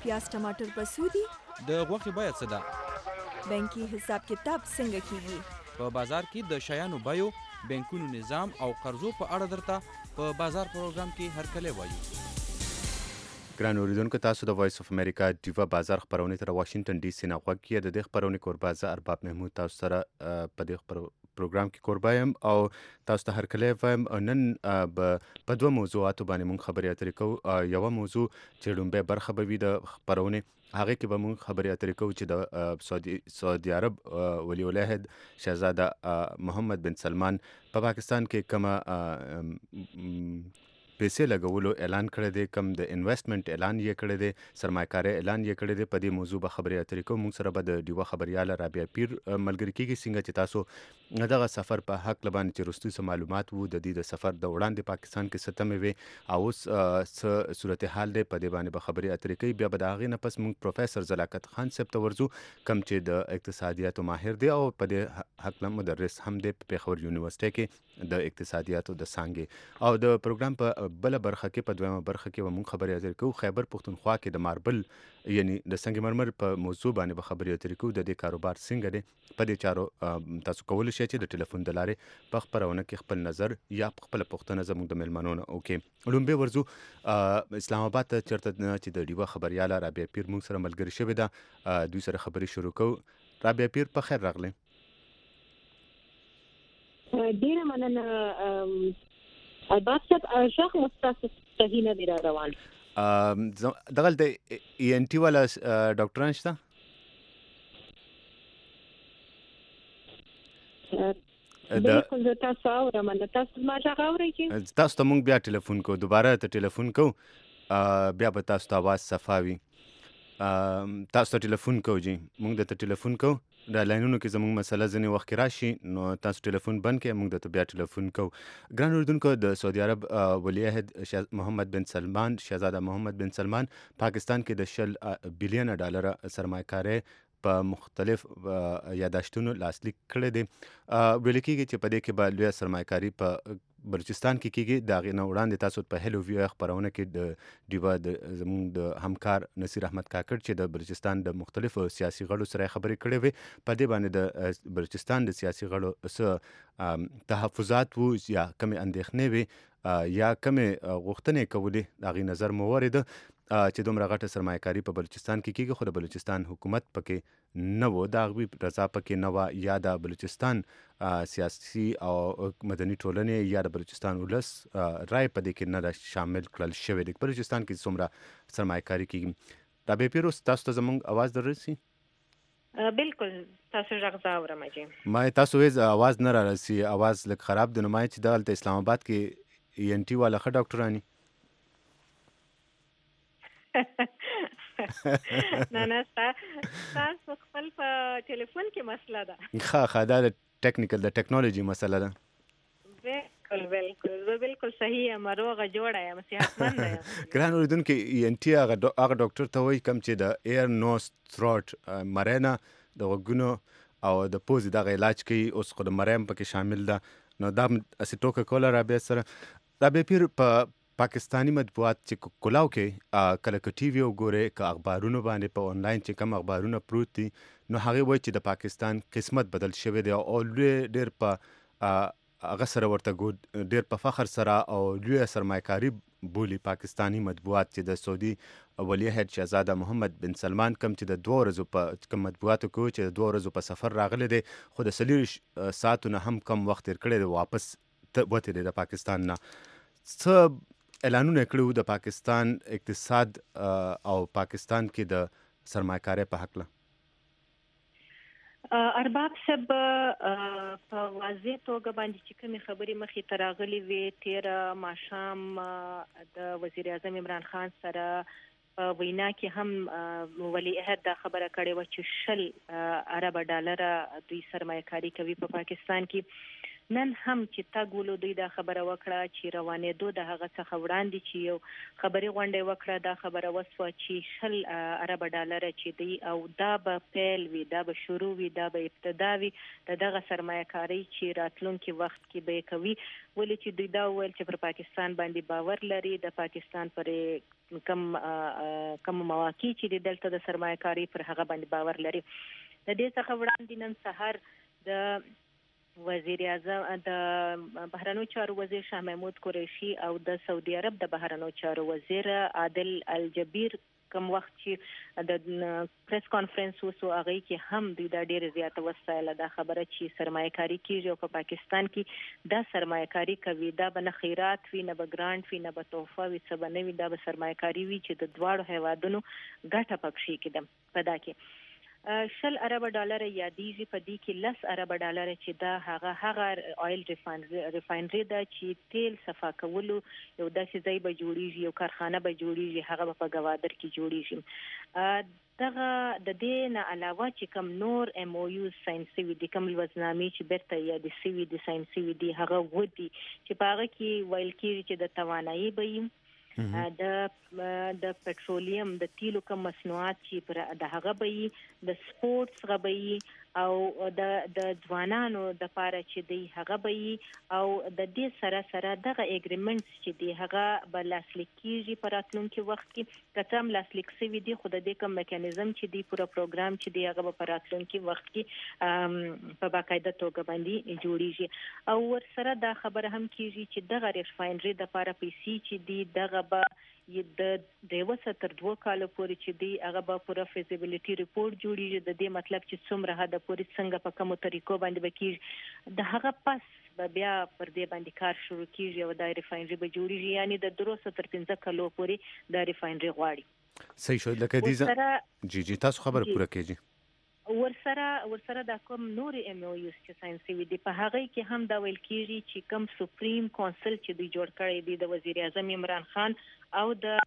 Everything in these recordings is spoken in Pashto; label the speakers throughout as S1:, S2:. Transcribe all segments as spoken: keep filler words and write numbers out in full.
S1: پیاز ټماټر په څو دي؟
S2: د غوښې بیه څه ده؟
S1: بانکي حساب کتاب څنګه کیږي؟
S2: په بازار کې د شیانو بیو، بانکونو نظام او قرضو په اړه درته په بازار پروګرام کې هرکلی وایو.
S3: ګران اوریدونکو، تاسو د وایس اف امریکا ډیوا بازار خپرونې تر واشنگټن ډي سي نه غوږ کیه. د دې خپرونې کوربه زه ارباب محمود تاسو سره په دې خبرو پروګرام کې کوربه یم او تاسو ته هرکلی وایم. نن به په دوه موضوعاتو باندې مونږ خبرې اترې کوو. یوه موضوع چې لومبۍ برخه به وي د خپرونې، هغه کې به مونږ خبرې اترې کوو چې د سعودي سعودي عرب ولی العهد شهزاده محمد بن سلمان په پا پاکستان کې کومه پیسې لګولو اعلان کړی دی، کم د انویسټمنټ اعلان یې کړی دی، سرمایه‌کارۍ اعلان یې کړی دی. په دې موضوع به خبرې اترې کوو. موږ سره به د ډیوا خبریاله رابعه پیر ملګري کېږي، څنګه چې تاسو دغه سفر په حق لبانې چې وروستي څه معلومات وو، د دې د سفر د وړاندې پاکستان کې څه تمې وې او اوس څه صورتحال دی، په دې باندې به خبرې اترې کوي. بیا به د هغې نه پس موږ پروفیسر زلاکت خان صاحب ته ورځو، کم چې د اقتصادیاتو ماهر دی او په دې حق مدرس هم دی په پېښور یونیورسټۍ کې د اقتصادیاتو د څانګې. او د پروګرام په بله برخه کې، په دویمه برخه کې به مونږ خبرې اترې کوو. خیبر پښتونخوا کې د ماربل یعنی د سنگ مرمر په موضوع باندې به خبرې اترې کوو. د دې کاروبار څنګه دی، په دې چارو تاسو کولی شئ چې د ټلیفون د لارې په خپرونه کې خپل نظر یا خپله پوښتنه زموږ د میلمنو نه وکړئ. لومبۍ ورځو اسلام آباد ته چېرته چې د ډیوا خبریاله رابعه پیر مونږ سره ملګرې شوې ده، دوی سره خبرې شروع کوو. رابعه پیر په خیر راغلی.
S4: ډیره مننه ارباب صاحب. شاخ مستاسو صحیح نه دی را روان.
S3: دغه د ای ان ټي والا ډاکټران شته؟
S4: بالکل زه تاسو اورم. تاسو ما غږ اورئ چې
S3: تاسو ته مونږ بیا ټلیفون کوو، دوباره ته ټلیفون کوو، بیا به تاسو ته اواز صفا وي. تاسو ته ټلیفون کوو جی، مونږ درته ټلیفون کوو. د لاینونو کې زموږ مسله ځینې وخت کې راشي، نو تاسو ټلیفون بند کړئ، موږ درته بیا ټلیفون کوو. ګران اورېدونکو، د سعودي عرب ولی عهد محمد بن سلمان، شهزاده محمد بن سلمان، پاکستان کې د شل بلین ډالر سرمایه‌کارۍ په مختلف یاداشتونو لاسلیک کړی دی. ویل کېږي چې په دې کې به لویه سرمایه‌کاري په بلوچستان کې کېږي. د هغې نه وړاندې تاسو په هیلو ویو خپرونه کې د ډیوا د زموږ د همکار نصیر احمد کاکړ چې د بلوچستان د مختلفو سیاسي غړو سره خبرې کړې وې، په دې باندې د بلوچستان د سیاسي غړو څه تحفظات وو یا کمې اندېښنې وې یا کمې غوښتنې کولې، د هغې نظر مو واورېده چې دومره غټه سرمایه‌کاري په بلوچستان کې کېږي، خو د بلوچستان حکومت پکې نه و، د هغوی رضا پکې نه وه، یا د بلوچستان سیاسي او مدني ټولنې یا د بلوچستان ولس رای په دې کې نه ده شامل کړل شوی دی. بلوچستان کې څومره سرمایه‌کاري کېږي. رابعه پیر، اوس تاسو ته زموږ اواز در رسي؟
S4: بالکل تاسو غږ زه اورم جی.
S3: ما تاسو ویز اواز نه را رسي، اواز لږ خراب دی. نو ما چې دلته اسلام آباد کې ای ان ټي والا ښه ډاکټرانی
S4: نه نه تاسو خپل په ټلیفون کې مسله ده.
S3: ښه ښه دا د ټیکنیکل د ټیکنالوژي مسله ده.
S4: بالکل بالکل زه بالکل صحیح یم، روغه جوړه یم، صحتمند یم.
S3: ګران اورېدونکي، ای ان ټي هغه ډاکټر ته وایي کوم چې د ایر نوز تھروټ مرۍ نه د غوږونو او د پوزې دغه علاج کوي. اوس خو د مرۍ هم پکې شامل ده. نو دا هسې ټوکه کوله رابعه سره. رابعه پیر، په پاکستانی مطبوعات چې کلاو کې کله که ټي وي وګورئ، که اخبارونو باندې په آنلاین چې کوم اخبارونه پروت دي، نو هغې وایي چې د پاکستان قسمت بدل شوی دی او ډېر په هغه سره ورته ډېر په فخر سره او لویه سرمایه‌کاري بولي پاکستانی مطبوعات چې د سعودي ولی عهد شهزاده محمد بن سلمان کم چې د دوه ورځو په کوم مطبوعاتو کې چې د دوه ورځو په سفر راغلی دی، خو د څلېرویشت ساعتو نه هم کم وخت تېر کړی دی، واپس وتی دی د پاکستان نه. څه اعلانونه کړي وو د پاکستان اقتصاد او پاکستان کې د سرمایه‌کارۍ په هکله؟
S4: ارباب صاحب په واضح توګه باندې چې کومې خبرې مخې ته راغلي وې، تېره ماښام د وزیر اعظم عمران خان سره په وینا کې هم ولی عهد دا خبره کړې وه چې شل ارب ډالره دوی سرمایه‌کاري کوي په پاکستان کې. نن هم چې تاګولو دوی دا خبره وکړه چې روانېدو د هغه څخه وړاندې چې یو خبري غونډه وکړه دا خبره وسوه چې شل عرب ډالر چې دی او دا به پیل وي دا به شروع وي دا به ابتدا وي د دغه سرمایه‌کاري چې راتلونکي وخت کې به کوي ولې چې دوی دا ویل چې پر پاکستان باندې باور لري د پاکستان پر کم کم مواقع چې دلته د سرمایه‌کاري پر هغه باندې باور لري د دې څخه وړاندې نن سحر د وزیر اعظم د بهرنیو چارو وزیر شاه محمود قریشي او د سعودي عرب د بهرنیو چارو وزیر عادل الجبیر کوم وخت چې د پریس کانفرنس وسو هغه کې هم دوی دا ډېر زیاته وسایل دا خبره چې سرمایه‌کاري کیږي او په پاکستان کې دا سرمایه‌کاري کوي دا به نه خیرات وي نه به ګرانټ وي نه به تحفه وي څه به نه وي دا به سرمایه‌کاري وي چې د دواړو هیوادونو ګټه پکې کېده په دا کې شل ارب ډالر یادېږي په دې کې لس ارب ډالر چې دا هغه هغه آیل ریفاینري دا چې تیل صفا کولو یو داسې ځای به جوړیږي یو کارخانه به جوړیږي هغه په ګوادر کې جوړیږي دغه د دې نه علاوه چې کوم نور ام او یو ساينسي دي کوم لوزنامې چې برته یا د سی وی دي ساينسي دي هغه ودی چې په هغه کې ویل کېږي چې د توانایي به د د پټرولیم د تیلو کوم مصنوعات چې پر د هغه به د سپورتس غبي او د د ځوانانو د پاره چې دی هغه به او د دې سره سره دغه اګریمنټس چې دی هغه به لاسلیک کیږي په راتلونکي وخت کې کتم لاسلیک سوي دي خو د دې کوم میکانیزم چې دی پورا پروګرام چې دی هغه په راتلونکي وخت کې په باقاعده توګه باندې جوړیږي او ور سره دا خبره هم کیږي چې دغه ریفاینري د پاره پیسې چې دی دغه به د دیوسه تر دوه کال پورې چې دی هغه به پوره فیزیبিলিټي ریپورت جوړیږي د دې مطلب چې څومره حد پورې څنګه په کومو طریقو باندې وکیږي د هغه پس بیا پر دې باندې کار شروع کیږي او د ریفاینري به جوړیږي یعنی د دروسه تر پنځه کالو پورې د ریفاینري غواړي
S3: صحیح شو لکه دې جی جی تاسو خبر پوره کیږي
S4: ورسره ورسره د کوم نور ام او یو چې ساينسي دي په هغه کې هم دا ویل کیږي چې کوم سپریم کونسل چې دوی جوړ کړی دی د وزیر اعظم عمران خان او د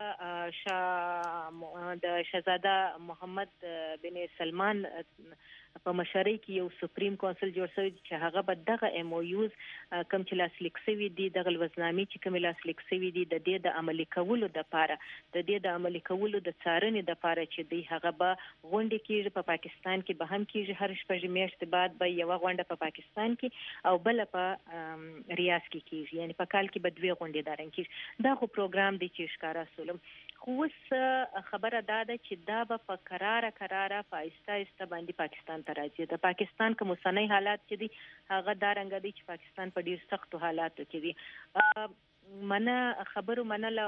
S4: شاه د شهزاده محمد بن سلمان په مشرۍ کې یو سپریم کونسل جوړ شوی چې هغه به دغه ام او یوز کوم چې لاسلیک شوی دي دغه لوزنامې چې کوم لاسلیک شوی دي د دې د عملي کولو د لپاره د دې د عملي کولو د څارنې د لپاره چې دی هغه به غونډه کېږي په پاکستان کې به هم کېږي هر شپږ میاشتې بعد به یو غونډه په پاکستان کې او بل په ریاض کې کېږي یعنی په کال کې به دوه غونډې دارن کېږي دا خو پروګرام دی چې ښکارا سولم خو اوس خبره دا ده چې دا به په قراره قراره په آهسته آهسته باندې پاکستان ته راځي د پاکستان کوم اوسنۍ حالات چې دي هغه دا رنګ دي چې پاکستان په ډیر سختو حالاتو کې دي منه خبرو منل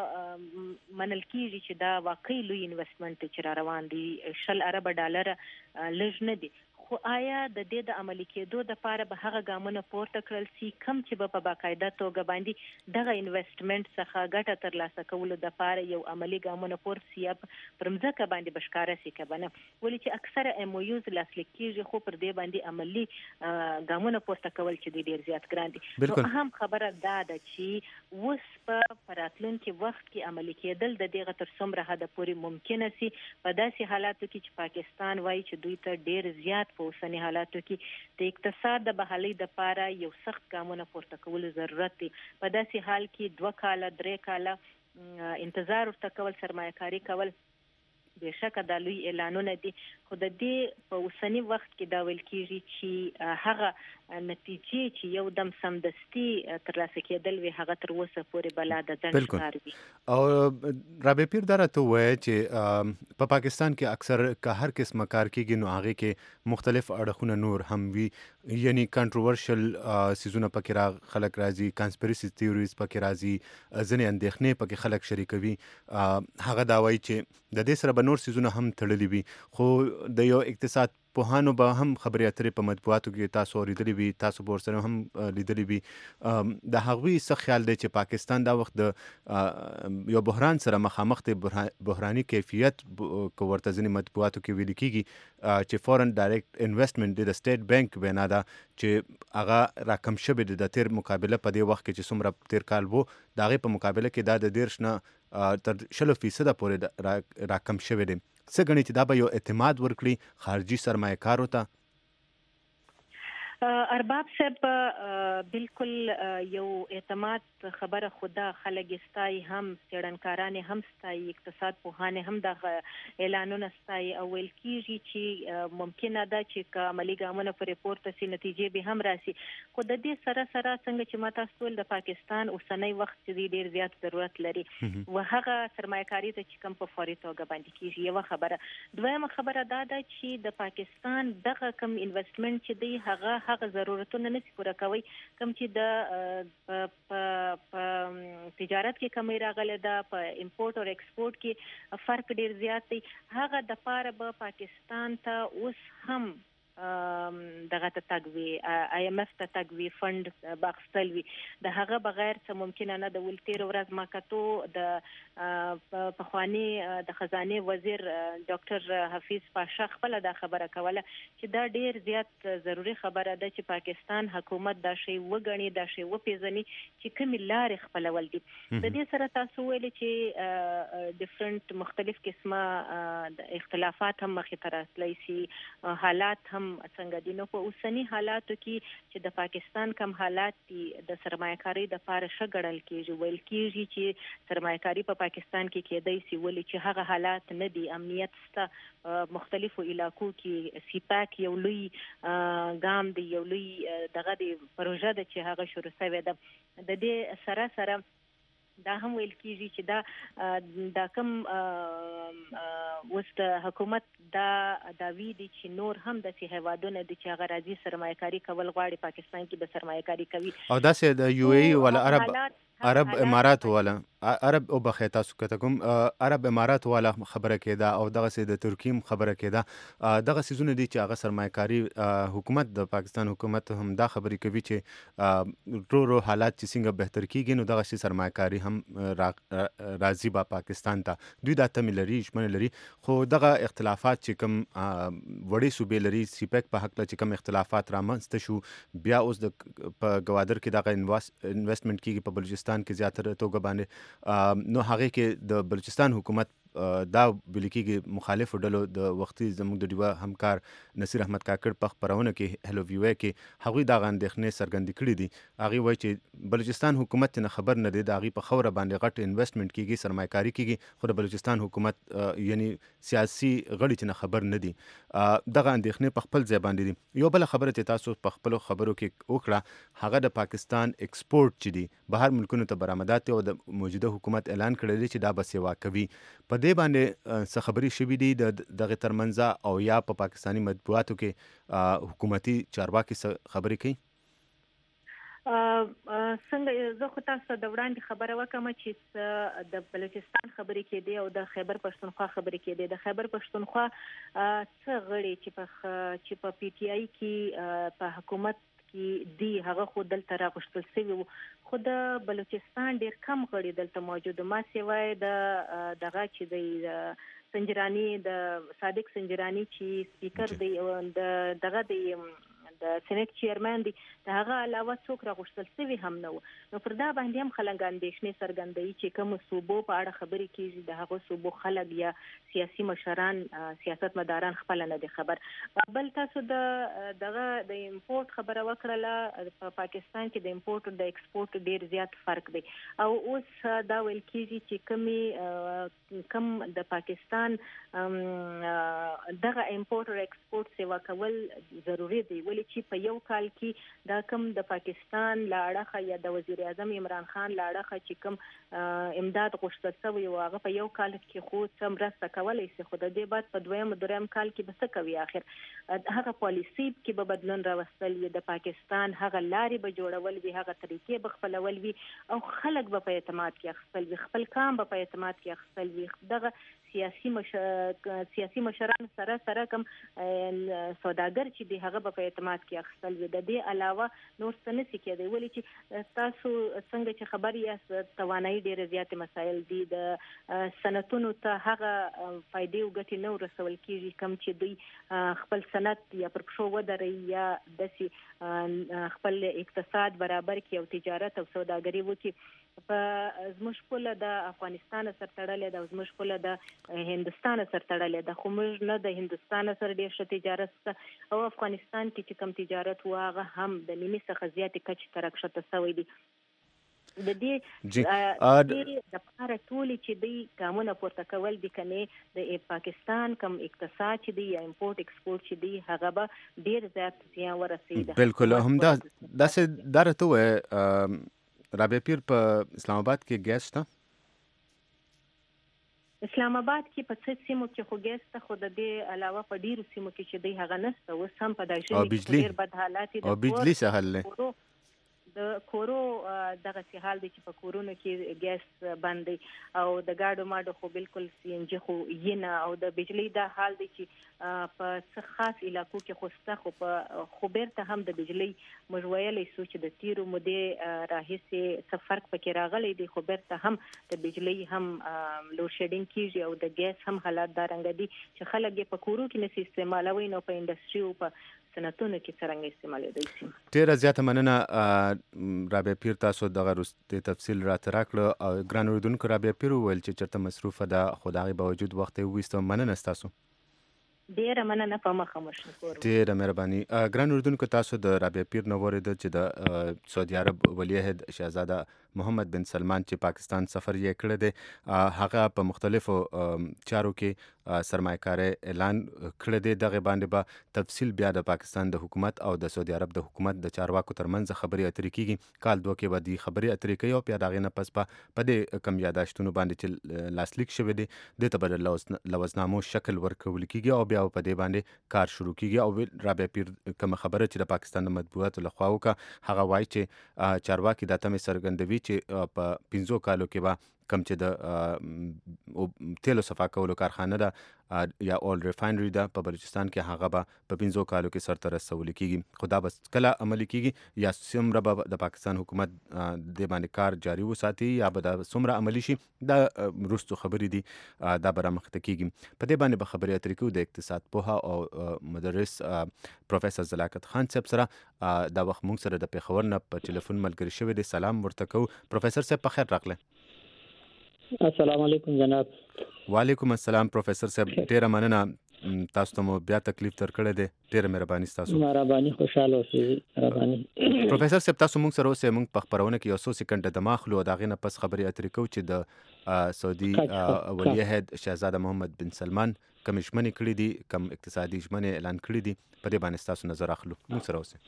S4: منل کیږي چې دا واقعي لوی انویسټمنټ چې را روان دي شل ارب ډالر لږ نه دي خو آیا د دې د عملي کېدو د لپاره به هغه ګامونه پورته کړل سي کم چې به په باقاعده توګه باندې دغه انویسټمنټ څخه ګټه ترلاسه کولو د لپاره یو عملي ګامونه پورته سي پر مځکه باندې بشکاره سي کبنه ولې چې اکثره ام او یوز لاسلیک کیږي خو پر دې باندې عملي ګامونه پورته کول چې ډیر زیات ګران دي نو اهم خبره دا ده چې وس په راتلونکي وخت کې عملي کېدل د دې غتر څومره حد پورې ممکنه سي په داسې حالاتو کې چې پاکستان وایي چې دوی ته ډیر زیات په اوسنی حالاتو کې د اقتصاد د بحالۍ د لپاره یو سخت ګامونه پورته کول ضرورت دی په داسې حال کې دوه کاله درې کاله انتظار ورته کول سرمایه‌کاري کول بهشکه د لوی اعلانونه دي خو د دې په اوسنی وخت کې دا ویل کېږي چې هغه نتیجې چې یو دم سمدستي ترلاسه کېدل وي هغه تر اوسه پورې بلا د ځنډ ښکار وي
S3: او رابع پیر دا راته وایي چې په پاکستان کې اکثر که هر قسمه کار کېږي نو هغې کې مختلف اړخونه نور هم وي یعنی کنټروورشل سیزونه پکې را خلک راځي کانسپیرسي تیوریز پکې راځي ځینې اندېښنې پکې خلک شریکوي هغه دا وایي چې د دې سره به نور سیزونه هم تړلي وي خو د یو اقتصاد پوهانو به هم خبرې اترې په مطبوعاتو کې تاسو اوریدلې وي تاسو به ورسره هم لیدلې وي د هغوی څه خیال دی چې پاکستان دا وخت د یو بحران سره مخامخ دی بحراني کیفیت که ورته ځینې مطبوعاتو کې ویل کېږي چې فورن ډایرکټ انویسټمنټ دی د سټیټ بانک وینا ده چې هغه راکم شوی دی د تیر مقابله په دې وخت کې چې څومره تیر کال وو د هغې په مقابله کې دا د دېرش نه تر شلو فیصده پورې راکم شوی دی څه ګڼي چې دا به یو اعتماد ورکړي خارجي سرمایه‌کارو ته
S4: ارباب صاحب بالکل یو اعتماد خبره خدا خلک استای هم څېړنکاران هم ستایي اقتصاد پوهان هم د اعلانونه ستایي او ویل کېږي چې ممکنه ده چې عملي ګامونه پرې پورته سي نتیجې به هم راسي خو د دې سره سره څنګه چې ما تاسو ویل د پاکستان اوسنی وخت چې ډېر زیات ضرورت لري و هغه سرمایه‌کاري ته چې کوم په فوري توګه باندې کېږي یوه خبره دویمه خبره دا ده چې د پاکستان دغه کم انویسټمنټ چې دی هغه هغه ضرورتونه نشي پوره کوي کوم چې د په تجارت کې کمی راغله ده په امپورټ او ایکسپورټ کې فرق ډیر زیات دی هغه د پاره به پاکستان ته اوس هم دغه ته تګوي آی ایم اف ته تګوي فند باخستل وي د هغه بغیر څه ممکن نه د ولتیر ورځ ما کتو د پخوانی د خزانه وزیر ډاکټر حفیظ پاشا خپل دا خبره کوله چې دا ډیر زیات ضروری خبره ده چې پاکستان حکومت دا شی وګڼي دا شی وپیژني چې کوم لارې خپلول دي د دې سره تاسو ویل چې ډیفرنٹ مختلف قسمه اختلافات هم مخې ته راتلی سي حالات هم څنګه دي نو په اوسنی حالاتو کې چې د پاکستان کم حالات دي د سرمایه‌کاري د پاره شګړل کېږي ویل کېږي چې سرمایه‌کاري په پاکستان کې کېدای سي ولې چې هغه حالات نه دي امنیت سته مختلفو علاقو کې سیپاک یو لوی ګام دی یو لوی دغه دی پروژه ده چې هغه شروع شوې ده د دې سره سره دا هم ویل کېږي چې دا دا کوم اوس د حکومت دا داوی دي چې نور هم د سی هیوادونو د چې هغه راځي سرمایه‌کاري کول غواړي پاکستان کې به سرمایه‌کاري کوي
S3: او داسې د یو ای ولا عرب عرب امارات ولا عرب او بخې تاسو کته کوم عرب امارات ولا خبره کېده او دغه سي د ترکیم خبره کېده دغه سيزونه دي چې هغه سرمایه‌کاري حکومت د پاکستان حکومت هم دا خبرې کوي چې رو رو حالات چې څنګه بهتر کیږي نو دغه سي سرمایه‌کاري هم راځي با پاکستان ته دوی دا تم لري شمن لري خو دغه اختلافات چې کوم وړي صوبې لري سیپک په حق چې کوم اختلافات رامنځته شو بیا اوس د په گوادر کې دغه انویسټمنټ کیږي په بلوچستان کې زیاتره توګه باندې نو هغه کې د بلوچستان حکومت دا بلکې مخالف ډلو د وختي زموږ د ډیوا همکار نصیر احمد کاکړ په خبرونه کې هلو ویو کې هغوی دا غندښنې سرګند کړي دي هغه وایي چې بلوچستان حکومت نه خبر نه دی دا غي په خوره باندې غټ انویسټمنټ کیږي سرمایه‌کاري کیږي خو د بلوچستان حکومت یعنی سیاسي غړي نه خبر نه دي دغه اندېښنې په خپل ځای باندې دي یو بل خبره چې تاسو په خپل خبرو کې وکړه هغه د پاکستان ایکسپورټ چې دي بهر ملکونو ته برآمدات او د موجوده حکومت اعلان کړی دی چې دا به سیوا کوي په دې باندې څه خبرې شوې دي د دغه ترمنځ او یا په پاکستانی مطبوعاتو کې حکومتي چارواکي خبرې کوي
S4: څنګه زه خو تاسو د وړاندې خبره وکم چې د بلوچستان خبرې کېدې او د خیبر پښتونخوا خبرې کېدې د خیبر پښتونخوا څه غړي چې په چې په پی ټی آی کې په حکومت کې دی هغه خو دلته راغشتل شوی خو د بلوچستان ډیر کم غړي دلته موجود ما سیوای د دغه چې د سنجرانی د صادق سنجرانی چې سپیکر دی او د دغه دی د سېنات چیرمن دی دا هغه علاوه څوک راغشتل شوی هم نه نو پر دا باندې هم خلک اندېښنې څرګندوي چې کوم صوبو په اړه خبرې کیږي د هغه صوبو خلک یا سیاسي مشران سیاست مداران خپل نه دي خبر بل تاسو د دغه د امپورټ خبره وکړه په پاکستان کې د امپورټ او د ایکسپورټ ډیر زیات فرق دی او اوس دا ویل کیږي چې کمی کم د پاکستان دغه امپورټ او ایکسپورټ سیوا کول ضروری دی ولې چې په یو کال کې دا کم د پاکستان لاړه یا د وزیر اعظم عمران خان لاړه چې کم امداد غوښتل شوی او هغه په یو کال کې خو څم راسته کولای شي خو د دې بعد په دویم دریم کال کې به څه کوي اخر هغه پالیسی کې به بدلون راوستل وي د پاکستان هغه لارې به جوړول وي هغه طریقې به خپلول وي او خلک به په اعتماد کې اخیستل وي خپل کام به په اعتماد کې اخیستل وي دغه سیاسي مش سیاسي مشران سره سره کوم سوداګر چې دی هغه په اعتماد کې اخیستل وي د دې علاوه نور څه نشي کېدای ولې چې تاسو څنګه چې خبر یاست توانایي ډېر زیات مسایل دي د صنعتونو ته هغه فائدې او ګټې نه ورسول کېږي کوم چې دوی خپل صنعت یا پر پښو ودرې یا داسې خپل اقتصاد برابر کړي او تجارت او سوداګري وکړي په زموږ پوله د افغانستان سره تړلې ده، زموږ پوله د هندستان سره تړلې ده، خو موږ نه د هندستان سره ډېر ښه تجارت شته او افغانستان کې چې کوم تجارت و هغه هم د نیمې څخه زیاتې کچې ته راکښته شوی دی. د دې د لپاره ټولې چې دوی ګامونه پورته کول دي کنې د پاکستان کوم اقتصاد چې دی یا امپورټ ایکسپورټ چې دی هغه به ډېر زیات زیان ورسېږي.
S3: بالکل همدا داسې دا راته ووایه رابعه پیر، په اسلام آباد کې ګیس شته؟
S4: اسلام آباد کې په څه سیمو کې خو ګیس ته، خو د دې علاوه په ډیرو سیمو کې چې دی هغه نشته. اوس هم په دای شي ډیر بد حالات دي.
S3: او بجلی څه حل دی؟
S4: د کورو دغه سی حال دی چې په کورونو کې ګیس بند دی او د گاډو ماډو خو بالکل سی ان جی خو یې نه، او د بجلی دا حال دی چې په څه خاص علاقو کې خو شته، خو په خو بیرته هم د بجلی موږ ویلی سو چې د تیرو مودې راهیسې څه فرق پکې راغلی دی، خو بیرته هم د بجلی هم لوډ شیډینګ کیږي او د ګیس هم حالات دا رنګ دي چې خلک یې په کورو کې نشي استعمالوي، نو په انډسټري او په صنعتونو کې څرنګه استعمالېدای شي.
S3: ډېره زیاته مننه رابعه پیر، تاسو دغه وروستي تفصیل راته راکړه او ګران اورېدونکو رابعه پیر وویل چې چېرته مصروفه ده، خو د هغې باوجود وخت یې وویسته. مننه ستاسو.
S4: ډیره مننه، په مخه مو شکر.
S3: ډیره مهرباني. ګران اورېدونکو، تاسو د رابعه پیر نه واورېده چې د سعودي عرب ولی عهد شهزاده محمد بن سلمان چې پاکستان سفر یې کړی دی، هغه په مختلفو چارو کې سرمایه‌کاري اعلان کړی دی. دغه باندې به تفصیل بیا د پاکستان د حکومت او د سعودي عرب د حکومت د چارواکو ترمنځ خبرې اترې کیږي. کال دوه کې به د خبرې اترې کوي او بیا د هغې نه پس به په دې کم یاداشتونو باندې چې لاسلیک شوي دي دې ته به د لوزنامو شکل ورکول کیږي او بیا په دې باندې کار شروع کیږي. او رابعه پیر کومه خبره چې د پاکستان د مطبوعاتو لخوا وکړه، هغه وایي چې چارواکي دا تمې څرګندوي چې په پنځو کالو کې به کم چې د تیلو صفا کولو کارخانه ده یا اول ریفاینري ده په بلوچستان کې، هغه به په پنځو کالو کې سرته رسولي کیږي. خو دا به کله عملي کیږي یا څومره به د پاکستان حکومت دې باندې کار جاري وساتي یا به دا څومره عملي شي، دا وروستو خبرې دي، دا به رامخته کیږي. په دې باندې به خبرې اترې کوو د اقتصاد پوهه او مدرس پروفیسر زلاکت خان صاحب سره. دا وخت موږ سره د پېښور نه په ټلیفون ملګري شوی دی. سلام ورته کوو. پروفیسر صاحب په خیر راغلی.
S5: السلام علیکم جناب.
S3: وعلیکم السلام پروفیسر صاحب، ډیره مننه، تاسو ته مو بیا تکلیف درکړی دی، ډیره مهرباني ستاسو.
S5: مهرباني، خوشاله اوسئ. مهرباني.
S3: پروفیسر صاحب، تاسو موږ سره اوسئ، موږ په خپرونه کې یو څو سکنډه دمه اخلو او د هغې نه پس خبرې اترې کوو چې د سعودي ولی عهد شهزاده محمد بن سلمان کومې ژمنې کړي دي، کوم اقتصادي ژمنې اعلان کړي دي، په دې باندې ستاسو نظر اخلو. موږ سره اوسئ.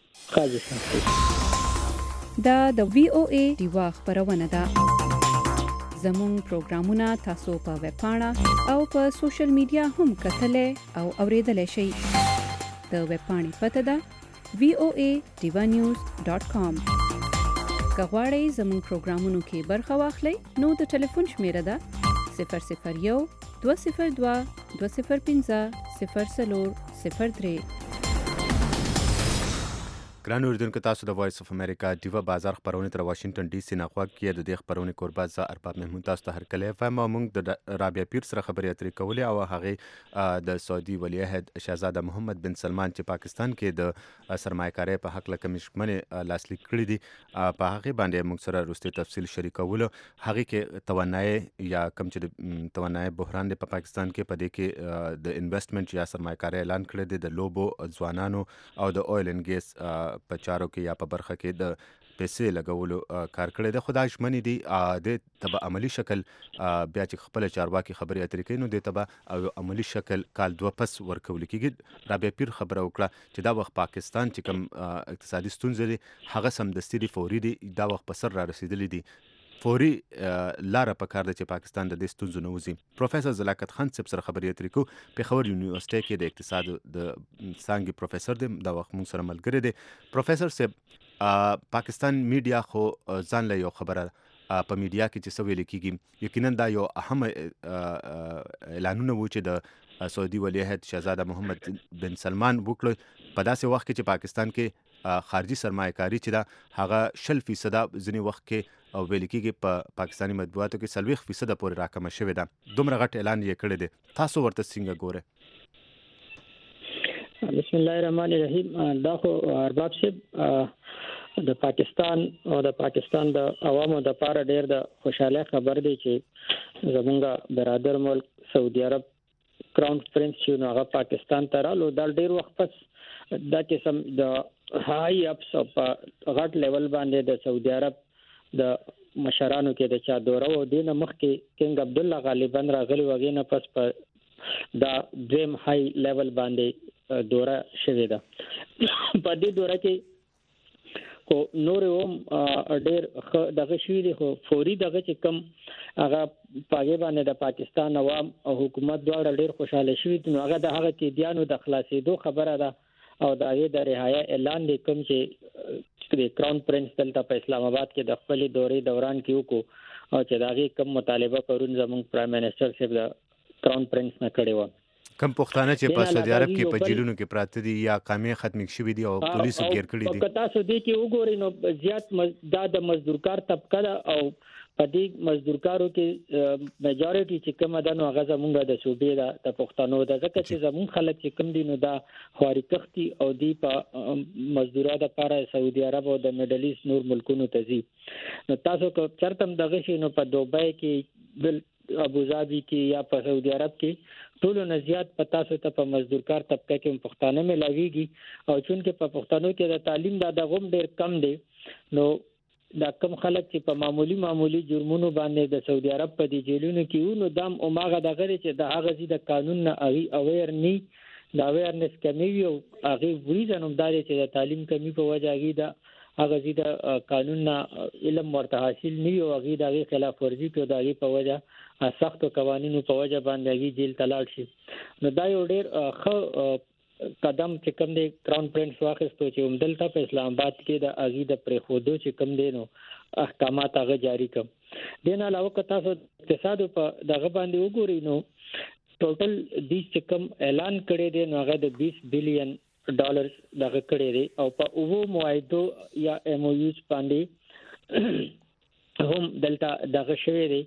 S6: دا د وی او ای ډیوا خبرونه ده. زموږ پروګرامونه تاسو په ویب پاڼه او په سوشل میډیا هم کتلای او اوریدلای شئ. د ویب پاڼې پته ده وی او ای ډیوا نیوز ډاٹ کام. که غواړئ زموږ پروګرامونو کې برخه واخلئ نو د ټلیفون شمیره ده صفر صفر یو دوه صفر دوه دوه صفر پنځه صفر څلور صفر درې.
S3: ګران اورېدونکو، تاسو د وایس اف امریکا ډیوا بازار خپرونې تر واشنگټن ډي سي نه غوږ کې د دې خپرونې کوربه زه ارباب محمود تاسو ته هرکلی وایم او موږ د رابعه پیر سره خبرې اترې کولې او هغې د سعودي ولی عهد شهزاده محمد بن سلمان چې پاکستان کې د سرمایه‌کارۍ په هکله کومې ژمنې لاسلیک کړي دي په هغې باندې موږ سره وروستي تفصیل شریکولو. هغې کې توانایي یا کوم چې د توانایي بحران دی په پاکستان کې، په دې کې د انویسټمنټ یا سرمایه‌کارۍ اعلان کړی دی د لوبو، ځوانانو او د اویل اینډ ګیس په چارو کې یا په برخه کې د پیسې لګولو کار کړی دی. خو دا ژمنې دي دې ته به عملي شکل بیا چې خپله چارواکي خبرې اترې کوي نو دې ته به عملي شکل کال دوه پس ورکول کېږي. رابعه پیر خبره وکړه چې دا وخت پاکستان چې کوم اقتصادي ستونزې دي هغه سمدستي دي، فوري دي، دا وخت په سر را رسېدلي دي، فوري لاره په کار ده چې پاکستان د دې ستونزو نه وځي. پروفیسر زلاکت خان صاحب سره خبرې اترې کوو. پېښور یونیورسټۍ کې د اقتصاد د څانګې پروفیسر دی، دا وخت موږ سره ملګری دی. پروفیسر صاحب، پاکستان میډیا خو ځان له یو خبره په میډیا کې چې څه ویل کېږي، یقینا دا یو اهم اعلانونه وو چې د سعودي ولی عهد شهزاده محمد بن سلمان وکړل په داسې وخت کې چې پاکستان کې خارجي سرمایه‌کاري چې ده هغه شل فیصده ځینې وخت کې او ویل کېږي په پاکستاني مطبوعاتو کې څلوېښت فیصده پورې راکمه شوې ده. دومره غټ اعلان یې کړی دی، تاسو ورته څنګه ګورئ؟
S5: بسم الله الرحمن الرحیم. دا خو ارباب صاحب د پاکستان او د پاکستان د عوامو د لپاره ډېر د خوشاله خبر دی چې زمونږ برادر ملک سعودي عرب کراون پرنس چې نو هغه پاکستان ته رالو دا ډېر وخت پس دا قسم د هاي اپس په غټ لیول باندې د سعودي عرب د مشرانو کې د چا دوره او دینه مخکې کینګ عبد الله غالبا راغلی وغینه پس په دا دریم هاي لیول باندې دوره شوې ده په دې دوره کې کو نور هم ډېر دغه شوی دی خو فوري دغه چې کم هغه پاګې باندې د پاکستان عوام او حکومت دواړه ډېر خوشاله شوي دي نو هغه د هغه قیدیانو د خلاصېدو خبره ده او د هغې د رهایه اعلان دی کوم چې د کراون پرنس دلته په اسلام آباد کې د خپلې دورې دوران کې وکړو او چې د هغې کوم مطالبه پرون زموږ پرایم منسټر صاحب د کراون پرنس نه کړې وه
S3: کم پښتانه چې په سعودي عرب کې په جیلونو کې پراته دي یا قامې ختم شوي دي او پولیسو ګیر کړي دي
S5: او تاسو دې کې وګورئ نو زیات دا د مزدورکار طبقه ده او په دې مزدورکارو کې میجارټي چې کومه ده نو هغه زمونږ د صوبې ده د پښتنو ده ځکه چې زمونږ خلک چې کوم دي نو دا خواري کښتي او دی په مزدورا د لپاره سعودي عرب او د میډل ایست نور ملکونو ته ځي نو تاسو کو چرته دغه شي نو په دوبۍ کې بل ابوظبي کې یا په سعودي عرب کې ټول نه زیات پتا سو ته په مزدورکار طبقه کې پښتانه ملاويږي او چونکه په پښتنو کې د تعلیم دا د غوم ډیر کم دی نو دا کم خلک چې په معمولی معمولی جرمونو باندې د سعودي عرب په دي جیلونو کې نو دام او ماغه دغه چې د هغه زی د قانون نه اغي اویر ني دا اویرنس کمی او هغه وریزنوم داري چې د تعلیم کمی په وجه اغي دا هغه زی د قانون نه علم ورته حاصل ني او اغي دغه خلاف ورزي کوي دغه په وجه سختو قوانینو په وجه باندې اغي جیل تلاړ شي نو دا یو ډیر خو قدم چې کوم دی کراون پرنس واخیستو چې همدلته په اسلام آباد کې د اغي د پرخودو چې کوم دی نو احکامات هغه جاری کوم دین علاوه که تاسو اقتصاد په دغه باندې وګورئ نو ټوټل د چې کوم اعلان کړی دی نو هغه د بیس بلین ډالر دغه کړی دی او په اوو معاهدو یا ایم او یوز باندې هم دلته دغه شوی دی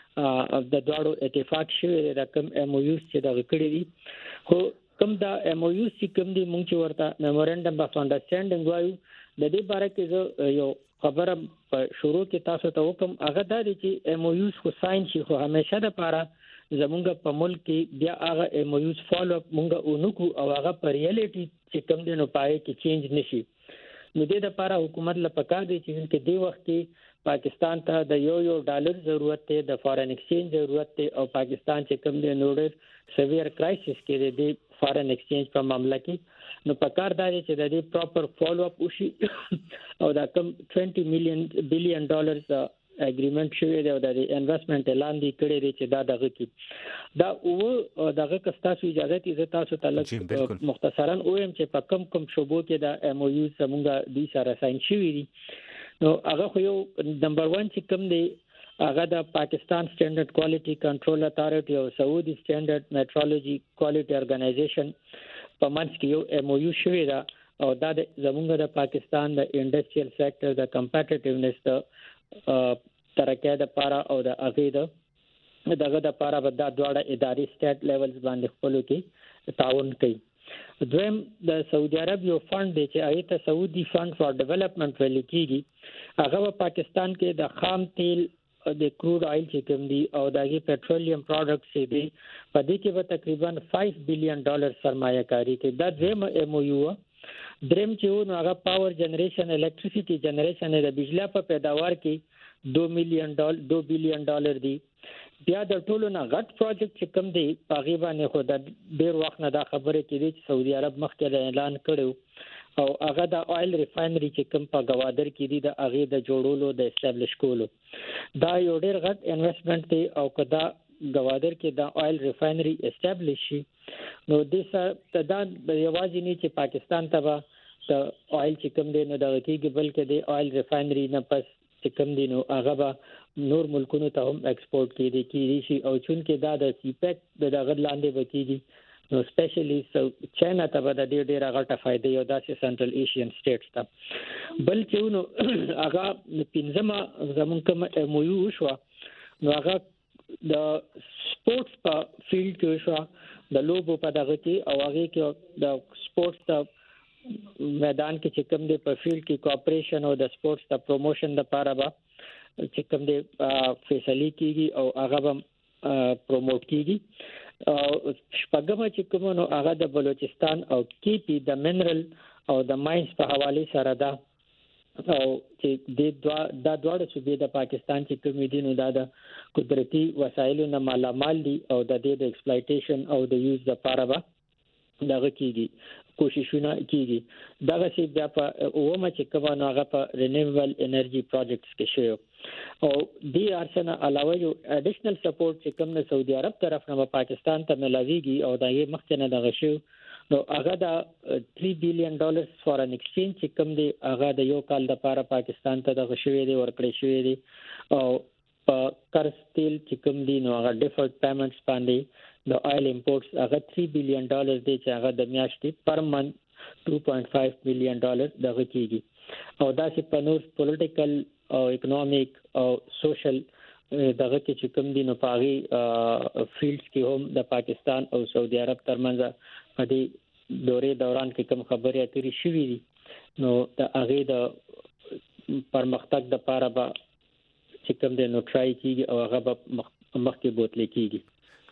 S5: د دواړو اتفاق شوی دی د کوم ایم او یوز چې دغه کړی دی خو کوم دا ایم او یوز چې کوم دی مونږ چې ورته میمورندم اف انډرسټانډینګ وایو د دې باره کې زه یو خبره په شروع کې تاسو ته وکم هغه دا دی چې ایم او یوز خو ساين شي خو همیشه د لپاره زمونږ په ملک کې بیا هغه ایم او یوز فالو اپ مونږ اونکو او هغه په ریالټي چې کوم دی نو پای کې چینج نشي نو د دې لپاره حکومت له پکار دی چې د دې وخت کې پاکستان ته د یو یو ډالر ضرورت دی د فارن ایکسچینج ضرورت دی او پاکستان چې کوم دی نوړ سیویر کرایسس کې دی فارن ایکسچینج په معاملې کې نو پکار دی چې د دې پراپر فالو اپ وشي او دا کم بیس میلیون بلین ډالرز اګریمنٹ شوی دی او د انویسټمنٹ اعلان دی کړی دی چې دا دغه کې دا او دغه کستاسو اجازه ته تاسو ته مختصرا اویم چې په کم کم شوبو کې د ایم او یو سمونګه د سره ساين شوی دی نو هغه خو یو نمبر ون چې کوم دی هغه د پاکستان سټانډرډ کوالټي کنټرول اتارټي او سعودي سټانډرډ میټرولوژي کوالټي ارګنایزیشن په منځ کې یو ایم او یو شوی دا او دا د زمونږ د پاکستان د انډستریال سېکټر د کمپټیټیونس د ترقه د پاره او د اغه د دغه د پاره بد دواړه اداري سټیټ لیولز باندې خپل کې تعاون کوي دویم د سعودي عرب یو فند دی چې ایت سعودي فند فار ډیولپمنٹ ویل کیږي هغه په پاکستان کې د خام تیل د کروډ آیل چې کوم دی او دغه پټرولیم پروډکټس دی په دې کې به تقریبا پنځه بلین ډالر سرمایه کاری کوي دا دریم ایم او یو دریم چې نو هغه پاور جنریشن الکتریسيټي جنریشن د بجلی په پیداوار کې دو میلیون ډالر دو بلین ډالر دی بیا د ټولو نه غټ پروجیکټ چې کوم دی پاغي باندې خو د ډیر وخت نه دا خبره کېږي چې سعودي عرب مخکې اعلان کړو او هغه د آیل ریفاینری چې کوم په گوادر کې دی د هغه د جوړولو د اسټابلیش کولو دا یو ډیر غټ انویسټمنٹ دی او کدا گوادر کې د آیل ریفاینری اسټابلیش شي نو د څه دا یوازې نه چې پاکستان ته د آیل چې کوم دی نو د کېږي بلکې د آیل ریفاینری نه پس چې کوم دی نو هغه به نور ملکونو ته هم ایکسپورټ کیږي کیږي شي او چونکه دا د سیپیک د دغه لاندې وکیږي نو سپیشلی چاینا ته به د ډېر ډېر غټه فائدې یو داسې سنټرل ایشین سټیټس ته بل چې نو هغه پنځمه زمونږ کوم ایم او یو شو نو هغه د سپورتس په فیلډ کې شو د لوبو په دغه کې او هغه کې د سپورتس ته میدان کې چې کوم دی په فیلډ کې کوآپریشن او د سپورتس د پروموشن لپاره به چې کوم دی فیصله کیږي او هغه به پروموټ کیږي او شپږم چې کوم نو هغه د بلوچستان او کی پی د منرل او د ماینز په حواله سره ده او چې د دوا د دواړو صوبې د پاکستان چې کوم دي نو دا د قدرتي وسایلو نه مالامال دي او د دې د ایکسپلایټیشن او د یوز لپاره به دغه کیږي کوششونه کیږي دغه چې بیا په اومه چې کومه هغه په رینیوبل انرژي پروجیکټس کې شوی او دې ارسنه علاوه یو اډیشنل سپورټ چې کوم د سعودي عرب طرف نه پاکستان ته ملاويږي او دا یې مخکنه دغه شو نو هغه د three billion dollars فورن ایکسچینج چې کوم دی هغه د یو کال لپاره پاکستان ته دغه شوی دی ورکړی شوی دی او په قرض تیل چې کوم دی نو هغه ډیفرډ پیمنټس باندې د آیل امپورټس هغه three billion dollars دی چې هغه د میاشتې پر منث two point five million dollars دغه کیږي او دا چې په نور پولیټیکل او اکونومیک او سوشل دغه کې چې کوم دي نو پاغي فیلډز کې هم د پاکستان او سعودي عرب ترمنځ په دې دورې دوران کې کوم خبرې اترې شوې دي نو د هغه د پرمختګ د لپاره به چې کوم دي نو ټرای کیږي او هغه به مخکې بوتل کیږي.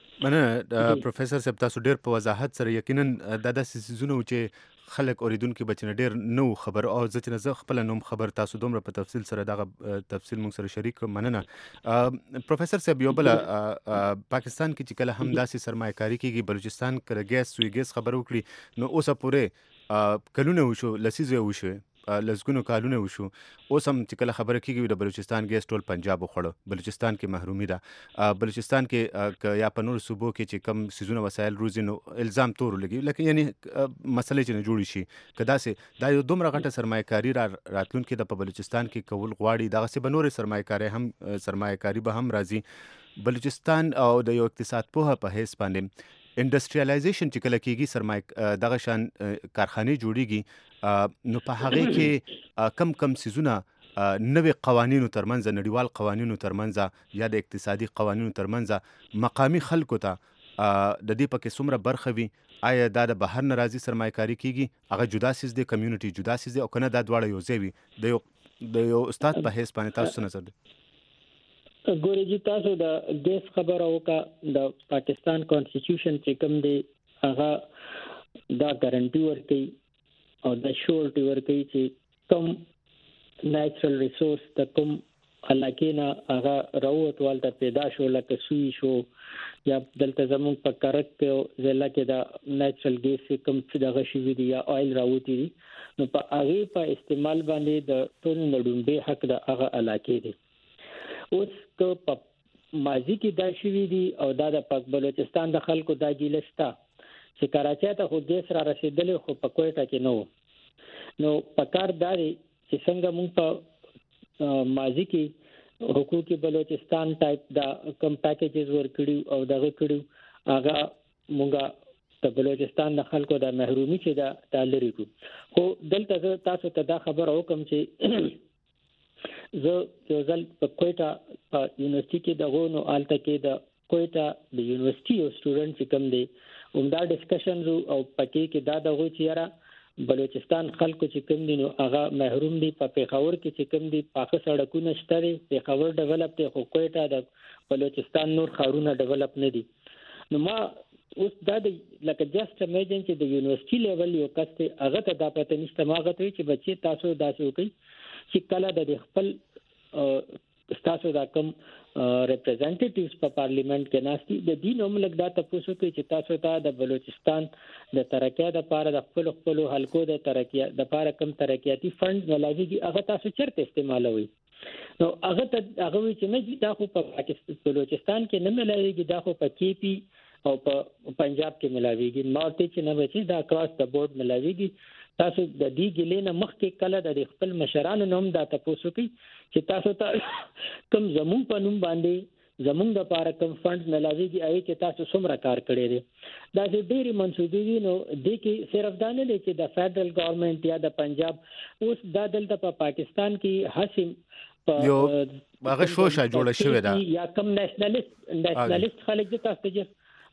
S3: مننه پروفیسور صاحب تاسو ډیر په وضاحت سره یقینا د داسې سيزونو چې خلک اوریدونکو بچنه ډیر نو خبر او ځکه زه خپل نوم خبر تاسو دومره په تفصیل سره دغه تفصیل موږ سره شریک مننه. پروفیسور صاحب یو بل پاکستان کې چې کله هم داسې سرمایه‌کاري کیږي بلوچستان کړه ګیس سوی ګیس خبر وکړي نو اوسه پورې کلونه وشو لسیزه وشو لزګونو کالونه وشو اوس هم چې کله خبره کیږي د بلوچستان ګیس ټول پنجاب خوړو بلوچستان کې محرومي ده بلوچستان کې یا په نور صوبو کې چې کم سيزونه وسایل روزي نو الزام تور لګي لکه یعنی مسلې چې نه جوړی شي کدا سه دا یو دومره غټه سرمایه‌کاري راتلونکي د په بلوچستان کې کول غواړي دا سه بنور سرمایه‌کاري هم سرمایه‌کاري به هم راځي بلوچستان او د یو اقتصاد په په هیڅ باندې انډستریالایزیشن چې کله کېږي سرمایه دغه شان کارخانه جوړیږي نو په هغه کې کم کم سيزونه نوې قوانینو ترمنځ نړیوال قوانینو ترمنځ یا د اقتصادي قوانینو ترمنځ مقامی خلکو ته د دې پکې څومره برخه وي آیا دا د بهر ناراضي سرمایه‌کاري کیږي هغه جدا سیس د کمیونټي جدا سیس او کنه دا دواړه یو ځای وي د یو د یو استاد په هیڅ باندې تاسو نظر دی
S5: ګورې چې تاسو د ګیس خبره وکړه د پاکستان کانسټیټیوشن چې کوم دی هغه دا ګارانټي ورکوي او د شورټي ورکوي چې کوم نیچرل ریسورس د کوم علاقې نه هغه راووتوال ته پیدا شو لکه سوی شو یا دلته زموږ په کرک کې ځله کې دا نیچرل ګیس کوم چې دغه شوی دی یا آیل راوتی دي نو په هغه په استعمال باندې د ټول نړیوال حق د هغه علاقې دی اوس که په ماضي کې دا شوی دی او دا د پاک بلوچستان د خلکو دا ګیلستا چې کراچۍ ته خو ګیس را رسیدل خو په کوټه کې نو نو پکار داري چې څنګه مونږ په ماضي کې حقوق بلوچستان ټایپ دا کم پیکیجز ورکړي او دغه کړي هغه مونږه د بلوچستان د خلکو د محرومي چې دا تعلری کو خو دلته تاسو ته دا خبر اوکم چې زه یو ځل په کوټا په یونیورسيټي کې د غونو آلته کې د کوټا د یونیورسيټي او سټوډنټ چې کوم دي عمده ډسکشنز او پکې کې دا د غو چیرې بلوچستان خلکو چې کوم دي نو هغه محروم دي په پیښور کې چې کوم دي پاکه سړکونه شته دي پیښور ډیولپ ته خو کوټا د بلوچستان نور خارونه ډیولپ نه دي نو ما اوس دا د لکه جست امیجن چې د یونیورسيټي لیول یو کس هغه ته دا پته نشته ماغه ته چې بچي تاسو داسې وکړي چې کله د خپل تاسو دا کوم ریپرزینټیټیوز په پارلیمنت کې ناشتي د دین عملک دا تاسو کوي چې تاسو ته د بلوچستان د ترقیا د لپاره د خپل خپل حلقو د ترقیا د لپاره کوم ترقیاتی فند ملایږي هغه تاسو چیرته استعمالوي نو هغه ته هغه چې نه دا خو په پاکستان بلوچستان کې نه ملایږي دا خو په کې پی او په پنجاب کې ملایږي مارته چې نه بچي دا کراس د بورډ ملایږي تاسو د دې ګلې نه مخکې کله د خپل مشرانو نوم دا تاسو کوي چې تاسو ته کوم زمون په نوم باندې زمون د لپاره کوم فند ملایږي آی کې تاسو څومره کار کړی دی دا چې ډېری منسوبې دي نو د کې صرف دا نه دی چې د فدرل ګورنمنت یا د پنجاب اوس دا دلته په پاکستان کې حسم
S3: یو هغه شوشه جوړه شوې ده
S5: یا کوم نېشنلیست نېشنلیست خلک د تاسو ته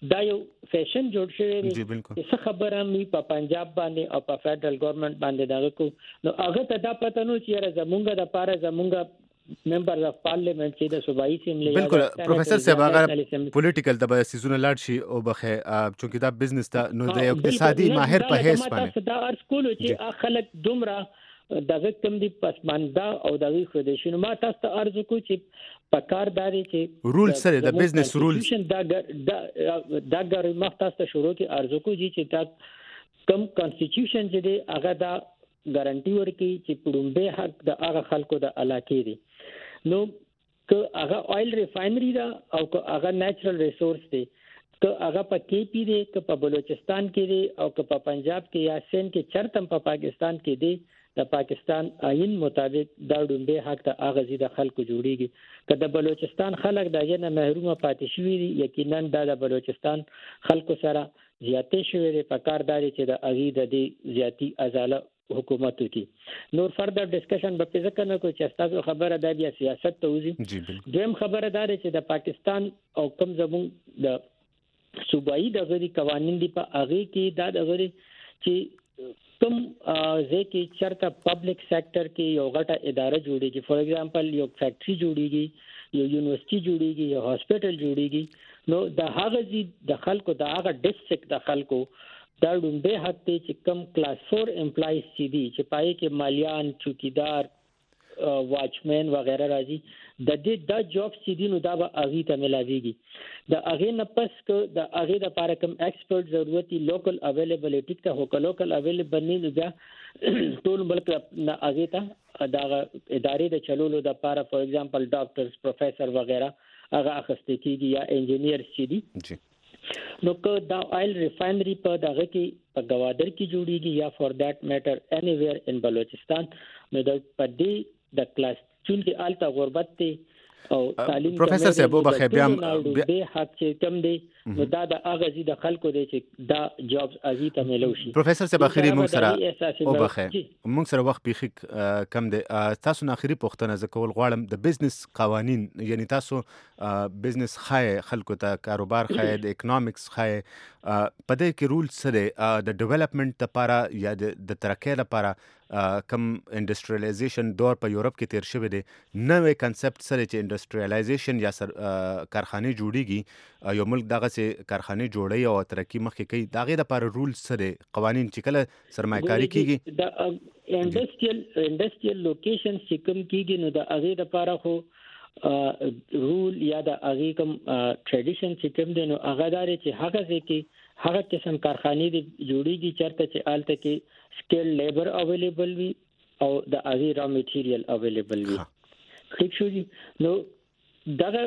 S5: دا یو فیشن جوړ شوی دی
S3: جی بالکل
S5: څه خبره مې په پنجاب باندې او په فدرال ګورنمنت باندې دغه کو نو هغه ته دا پته نو چې زمونږ د پاره زمونږ ممبر اف پارلیمنت چې د صوبایي اسمبلی
S3: بالکل پروفیسور صاحب هغه پولیټیکل د سيزونه لاړ شي او بخه چونکی دا بزنس ته نو د اقتصادي ماهر په هیڅ باندې
S5: دا ارس کولو چې خلک دومره دغه کم دي پسماندا او دغه خودشونو ما تاسو ته ارزو کو چې پکارداري چې
S3: رول سره د بزنس رول
S5: دا دا دا غوړي مختص شروع کی ارزو کو چې دا کم کانسټیټیوشن چې دی هغه دا ګارانټي ورکړي چې پړومبه حق د هغه خلکو د علاقې دی نو که هغه آیل ریفاینری دا او که هغه نیچرل ریسورس دی که هغه په کې پی دی که په بلوچستان کې دی او که په پنجاب کې یا سند کې چرته په پاکستان کې دی د پاکستان آئین مطابق دا ډومبه حق ته هغه زیاده خلکو جوړیږي که د بلوچستان خلک دغه نه محروم پاتې شوي دي یقینا د بلوچستان خلکو سره زیاتې شوی دی په کارداري چې د اغي د دې زیاتی ازاله حکومت کی نور فردر ډسکشن به پزه کنه کو چې تاسو خبره د بیا سیاست ته وځي دیم خبره ده چې د پاکستان او کم زمون د صوبایي د غړي قوانين دی په اغي کې دا د غړي چې کوم ځکه چرته پبلک سېکټر کې یو غټه اداره جوړیږي فور ایگزامپل یو فیکټری جوړیږي یو یونیورسيټي جوړیږي یو هاسپټل جوړیږي نو د هغه زی د خلکو د هغه ډیسټریکټ د خلکو دا ډومبه حق ته چې کم کلاس فور امپلایز چې دي چې پای کې مالیان چوکیدار واچمن وغیرہ راځي د دې د جاب چې دي نو دا به اغي ته ملاويږي د اغي نه پس کو د اغي د لپاره کوم ایکسپرت ضرورت دي لوکل اویلیبিলিټی ته هو لوکل اویلیبل نه بیا ټول ملک نه اغي ته دا ادارې د چلولو د لپاره فور ایگزامپل ډاکټرز پروفیسور وغیرہ هغه اخستې کیږي یا انجینیر چې دي نو که دا آیل ریفاینری په دغه کې په گوادر کې جوړیږي یا فور دیٹ میټر انیویر ان بلوچستان نو د پدې د کلاس چون کې آلته غربت ته او تعلیم
S3: پروفیسور صاحب وبخه بیا
S5: به حق چې کم دی نو دا د اغازي د خلکو دی چې دا جابز ازي ته ملو شي
S3: پروفیسور صاحب اخیری موږ سره وبخه موږ سره وخت پیخ کم دی تاسو نه اخیری پوښتنه زکول غواړم د بزنس قوانين یعنی تاسو بزنس خای خلکو ته کاروبار خای د اکونومکس خای په دې کې رول سره د ډیولپمنٹ لپاره یا د ترقۍ لپاره کم انډستریالایزیشن دور په یورپ کې تیر شوی دی نوې کنسپټ سره چې انډستریالایزیشن یا کارخانه جوړیږي یو ملک دغه سه کارخانه جوړي او ترقی مخکې کوي دغه لپاره رول سره قوانين چې کله سرمایه‌کاري کیږي
S5: د انډستریال انډستریال لوکیشن چې کوم کیږي نو د هغه لپاره خو رول یا د هغه کوم ټریډیشن چې کوم دی نو هغه دار چې هغه ځکه هغه قسم کارخانه دي جوړیږي چرته چې آلته کې سکیل لیبر اویلیبل وي او د هغه را میټیریل اویلیبل وي ٹھیک شو جی نو دغه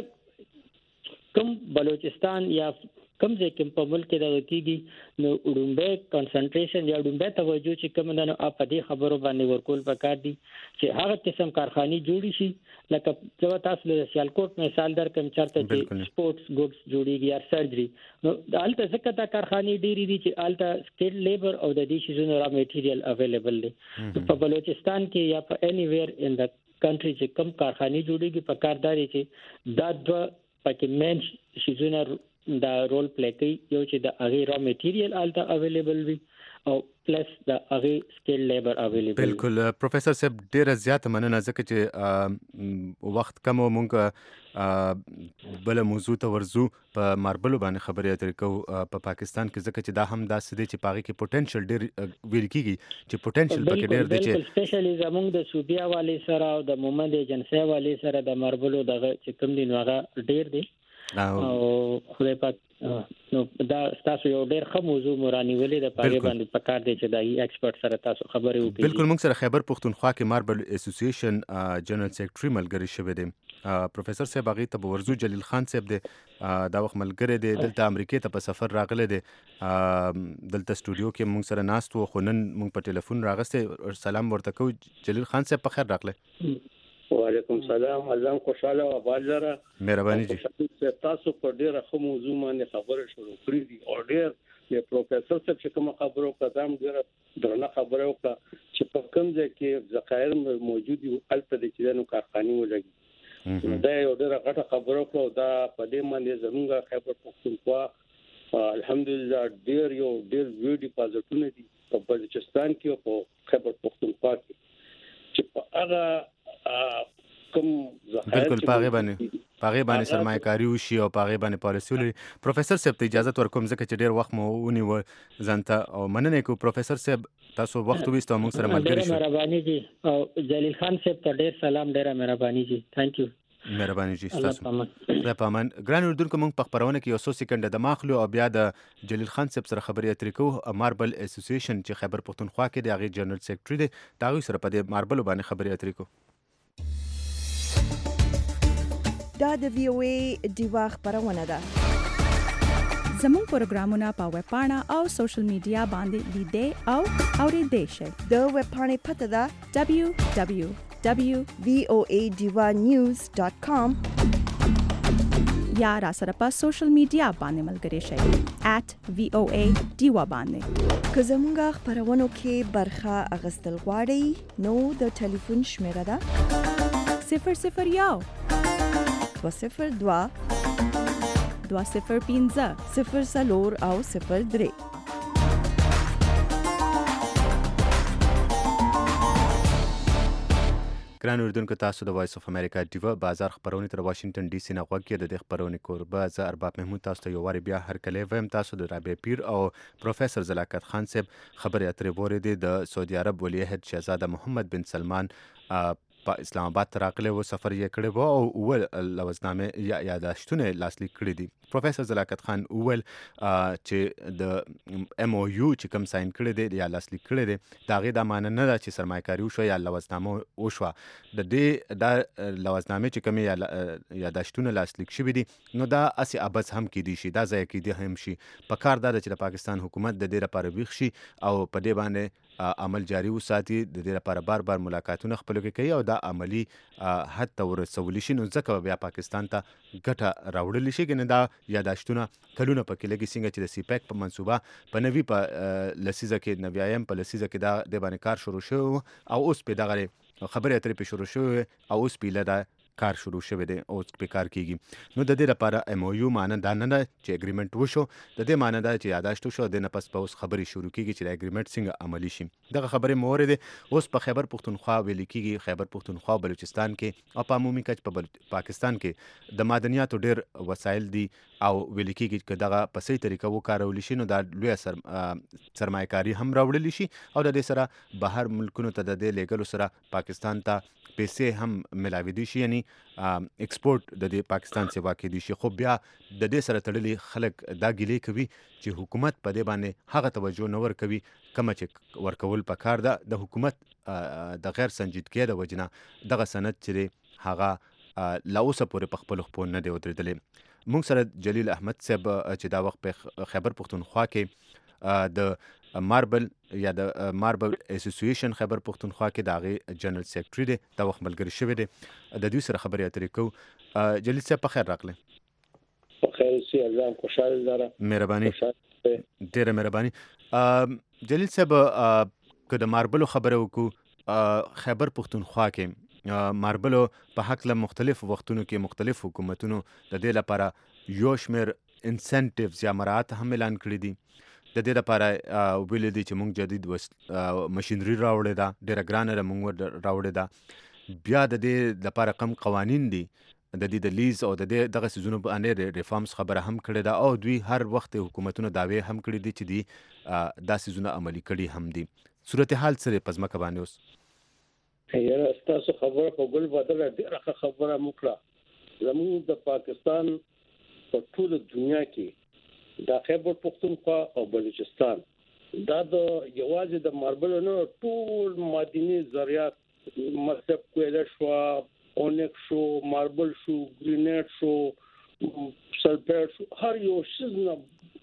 S5: کوم بلوچستان یا کم ځای کې په ملک کې د کېږي نو ډومبه کنسنټریشن یا ډومبه توجه چې کوم نه اپ دې خبرو باندې ورکول پکار دي چې هغه قسم کارخانه جوړی شي لکه چې تاسو له سیالکوټ مثال در کوم چرته چې سپورتس ګوډز جوړیږي یا سرجری نو دالته څنګه دا کارخانه ډېری دي چې الته سکیل لیبر او د دې شیزونو را میټیریل اویلیبل دي په بلوچستان کې یا په انیویر ان د کنټری چې کم کارخانه جوړیږي په کارداري چې دا د پکې مین شیزونه دا رول پلی کوي یو چې د هغه را میټیریل الته اویلیبل وي او پلس د هغه سکیل لیبر اویلیبل
S3: بالکل پروفیسور صاحب ډیره زیاته مننه ځکه چې وخت کم مونږ بل موضوع ته ورزو په ماربل باندې خبرې اترې کو په پاکستان کې ځکه چې دا هم داسې دی چې پاغي کې پوتنشل ډیر ویل کیږي چې پوتنشل پکې ډیر دی چې
S5: سپیشلی زمونږ د سوبیا والي سره او د مومند ایجنسی والي سره د ماربل دغه چې کوم دي نو هغه ډیر دی او خدای پاک نو دا تاسو یو ډېر ښه موضوع مورانی ولې د پاره باندې پکار دی چې دای ایکسپرت سره تاسو خبرې وکړي
S3: بالکل موږ سره خیبر پښتونخوا کې ماربل اسوسییشن جنرال سیکریټری ملګری شوی دی پروفیسور صاحب هغه ته ورزو جلیل خان صاحب دی دا وخت ملګری دی دلته امریکا ته په سفر راغلی دی دلته سټوډیو کې موږ سره ناست وو خو نن موږ په ټلیفون راغسته سلام ورته کو جلیل خان صاحب په خیر راغلی
S7: وعلیکم السلام اعظم خوشاله او بازار
S3: مهرباني جی
S7: تاسو په ډیره خو موضوع باندې خبره شروع کړې دي او ډیر د پروفیسور صاحب چې کوم خبرو کدام ډیره درنه خبره وکړه چې په کوم ځای کې ذخایر موجود دي البته د چینو کارخانه ولګي دا یو ډیره غټه خبره وکړه دا په دې باندې زموږه خبر پښتونخوا الحمدلله ډیر یو ډیر ویډیو ډیپازټونه دي په بلوچستان کې او په خیبر پختونخوا کې چې په هغه کوم ذخایر
S3: بالکل پاغه باندې پاغه باندې سرمایه‌کاري وشي او پاغه باندې پالیسي ولري. پروفیسور صاحب ته اجازه ورکوم ځکه چې ډیر وخت مو ونیو ځانته او مننه کوم پروفیسور صاحب تاسو وخت وېستو موږ سره ملګری شو.
S5: مهرباني جی او جلیل خان صاحب ته ډیر سلام ډیره مهرباني جی ثانک یو.
S3: مهرباني جی تاسو د پامان ګران اردوونکو موږ په خبرونه کې یو څو سکند د ماخلو او بیا د جلیل خان صاحب سره خبرې اترې کوو. ماربل اسوسییشن چې خیبر پختونخوا کې د هغه جنرال سیکریټری دی دا غوي سره په دې ماربل باندې خبرې اترې کوو.
S1: دا د وی او ای دیوا خبرونه ده.
S6: زموږ پروګرامونه په ویب پاڼه او سوشل میډیا باندې لیدئ او اورېدئ شئ.
S1: د ویب پاڼې پته ده
S6: دبليو دبليو دبليو
S1: وی او ای دیوا نیوز ډاٹ کام
S6: یا را سره په سوشل میډیا باندې ملګری شئ ایٹ وی او ای دیوا باندې.
S1: که زموږ خبرونو کې برخه اخیستل غواړئ نو د ټلیفون شمیره ده
S6: صفر صفر یو
S1: دوه صفر دوه
S6: دوه صفر پنځه
S1: صفر څلور او صفر درې.
S3: ګران اردوونکو تاسو د وایس اف امریکا دیوا بازار خبرونه تر واشنگټن ډي سي نه غوږ کې د دې خبرونه کوربه زه ارباب محمود تاسو ته یو واری بیا هر کله ویم. تاسو د رابع پیر او پروفیسور زلاکت خان صاحب خبرې اترې وریدي د سعودي عرب ولی عہد شهزاده محمد بن سلمان په اسلام آباد ته راغلی و، سفر یې کړی و او اول لوزنامې یا یاداشتونه لاسلیک کړي دي. پروفیسور زلاکت خان اول چې د ام او یو چې کوم ساين کړی دی یا لاسلیک کړی دی دا غي د معنی نه ده چې سرمایه‌کاري وشو یا لوزنامه وشو. د دې د لوزنامې چې کوم یا یاداشتونه لاسلیک شوی دي نو دا اسی ابز هم کې دي شي دا ځای کې دي هم شي. په کار دا چې د پاکستان حکومت د دې لپاره ویښ شي او په دې باندې عمل جاری وساتي، د دې لپاره بار بار ملاقاتونه خپل کوي او دا عملی حد ته ورسول شي نو ځکه بیا پاکستان ته ګټه راوړل شي. کنه دا یاداشتونه کلونه پکې لګي څنګه چې د سی پیک په منصوبه په نوي په لسیزه کې نویایم په لسیزه کې دا د باندې کار شروع شو او اوس په دغه خبرې اترې په شروع شو او اوس په لدا کار شروع شوی دی او په کار کیږي. نو د دې لپاره ام او یو معنی دا نه ده چې اګریمنت وشو، د دې معنی دا چې یاداشت وشو د نه پس په اوس خبرې شروع کیږي چې د اګریمنت څنګه عملی شي. دغه خبرې مورید اوس په خیبر پختونخوا ویل کیږي. خیبر پختونخوا بلوچستان کې او په عمومي کچ په پاکستان کې د معدنیاتو ډیر وسایل دي او ویل کیږي چې دغه په صحیح طریقه وکارول شي نو دا لوی سر سرمایه‌کاري هم راوړل شي او د دې سره بهر ملکونو ته د دې لیګل سره پاکستان ته پیسې هم ملاوي دي شي یعنی ایکسپورت د دې پاکستان څخه واقع دي شي. خو بیا د دې سره تړلي خلک دا ګیلې کوي چې حکومت په دې باندې هغه توجه نه ور کوي کوم چې ورکول پکار ده. د حکومت د غیر سنجیدګۍ د وجنه دغه سند چې هغه لا اوسه پورې په خپل خپل نه دی ودرېدلې. موږ سره جلیل احمد صاحب چې دا وخت په خیبر پختونخوا کې د ماربل یا د ماربل اسوسییشن خیبر پختونخوا کې داغه جنرال سیکریټری دی دا وخت ملګری شوی دی د دې سره خبرې اترې کوو. جلیل صاحب په خیر راغلی.
S7: په خیر سي الله خوشاله لاره.
S3: مهرباني ډیره مهرباني. جلیل صاحب که د ماربل خبره وکړو خیبر پختونخوا کې ماربل په حق له مختلف وختونو کې مختلف حکومتونو د دې لپاره یو شمیر انسنټیوز یا مراعات هم اعلان کړی دي. د دې لپاره ویل دي چې موږ جدید ماشينري راوړې ده ډیره ګرانه موږ راوړې ده. بیا د دې لپاره کم قوانین دي د دې د لیز او د دې دغه سيزونو باندې ریفارمز خبره هم کړې ده او دوی هر وخت حکومتونو داوی هم کړی دي چې دی دا سيزونه عملي کړي هم دي. صورتحال سره پزماکه باندې اوس
S7: یاره تاسو خبره په ګل بدل ډیره خبره مکړه. زموږ د پاکستان په ټول دنیا کې دا خیبر پختونخوا او بلوچستان دا د یوازې د ماربل نه ټول معدني ذریات مصرف کوله شو اونیک شو ماربل شو ګرینیټ شو سلفر شو هر یو شی نه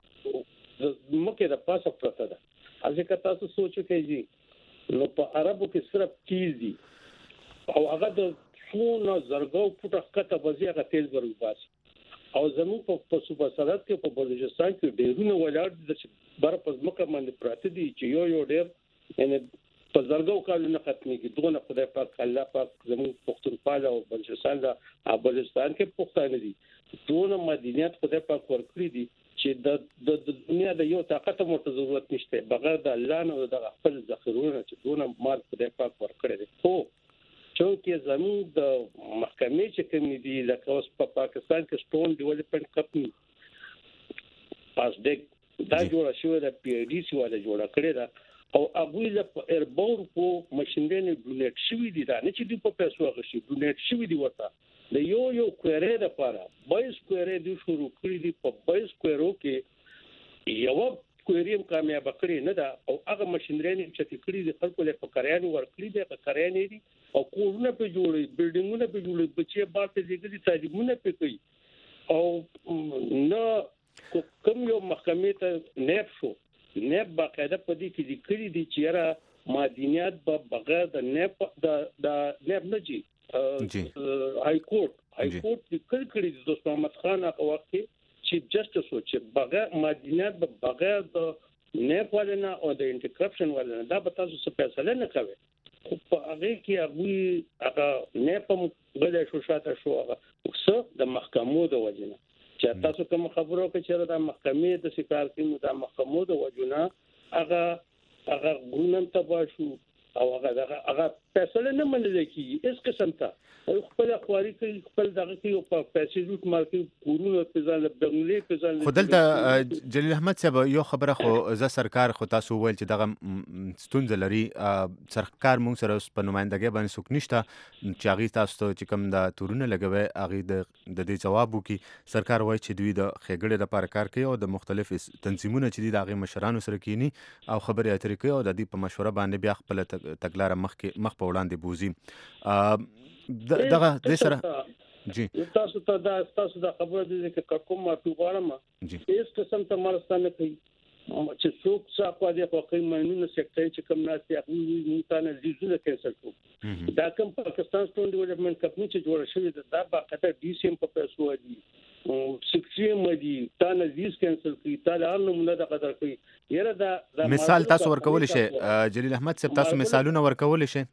S7: مکه د پاسه پرته ده. ځکه تاسو سوچ کوئ نو په عربو کې صرف چیز دي او هغه د څونه زرګو پټه کته بزیغه تیل ورباس او زموږ په صوبه سرحد کې په بلوچستان کې ډیرونه ولاړ د بر په ځمکه باندې پراته دي چې یو یو ډیر یعنی په زرګو کالونه ختميږي. دغه خدای پاک الله پاک زموږ پښتونخوا او بلوچستان د بلوچستان کې پښتانه دي دونه مدینات خدای پاک ورکړي دي چې د د دنیا د یو طاقت مو ته ضرورت نشته بغیر د الله نه د خپل ذخیرونه چې دونه مال خدای پاک ورکړي دي خو چې زموږ د محکمې چې کوم دي لکه اوس په پاکستان کې سټون ډیولپمنٹ کمپنی پاس دې دا جوړه شوې ده پی ای ډی سی والا جوړه کړې ده او هغه له ایربور کو ماشينونه ډونیټ شوې دي دا نه چې د په پیسو غشي ډونیټ شوې دي ورته د یو یو کویرې د لپاره بایس کویرې د شروع کړې دي په بایس کویرو کې یو کویریم کامیاب کړی نه ده او هغه ماشينونه چې کړې دي خلکو له فقریانو ورکړي دي فقریانې دي او کورونه په جوړي بلډینګونه په جوړي بچي باندې ځګړي تعلیمونه په کوي او نو کوم یو محکمې ته نیب شو نیب باقاعده په دې کې د کړي دي چې را مادینیات به بغیر د نیب د د نیب نه جي هاي کورټ هاي کورټ د کړي کړي د دوست محمد خان هغه وخت چې جسټس و چې بغیر مادینیات به بغیر د نیب ولنه او د انټیکرپشن ولنه دا به تاسو څه فیصله نه کوي په هغه کې هغه هغه نه په غلې شو شاته شو هغه څه د محکمو د وجنه چې تاسو کوم خبرو کې چې د محکمې د سکار کې د محکمو د وجنه هغه هغه ګونن تبا شو او هغه هغه فیصله نه منل کیږي اس قسم ته خپل خواري کوي خپل دغه کې په پیسې روټ مارکیټ کورونه په ځان بنگلې په ځان
S3: خدلته جلیل احمد صاحب یو خبره خو ز سرکار خو تاسو ویل چې دغه ستونزه لري سرکار مونږ سره په نمائندګۍ باندې څوک نشته چې هغه تاسو ته چې کوم د تورونه لګوي هغه د دې جواب وکي سرکار وایي چې دوی د خېګړې لپاره کار کوي او د مختلف تنظیمونو چې د هغه مشرانو سره کینی او خبرې اترې کوي او د دې په مشوره باندې بیا خپل تګلاره مخ کې مخ په وړاندې بوزي دغه د سره جی
S7: تاسو ته دا تاسو دا خبره دي چې کوم ما په غواړم
S3: جی
S7: هیڅ قسم ته مرستانه کوي چې څوک څه خو دې خو کوي مېنونه سیکټر چې کوم ناس یې هغه مونږ نه زیږونه کینسل کړو دا کوم پاکستان سټون ډیولپمنٹ کمپنی چې جوړه شوې ده دا باقاعده ډي سی ام په پیسو دي سیکټریم دي تا نه زیز کینسل کړي تا له نمونه د قدر کوي یره دا
S3: مثال تاسو ورکول شي جلیل احمد صاحب تاسو مثالونه ورکول شي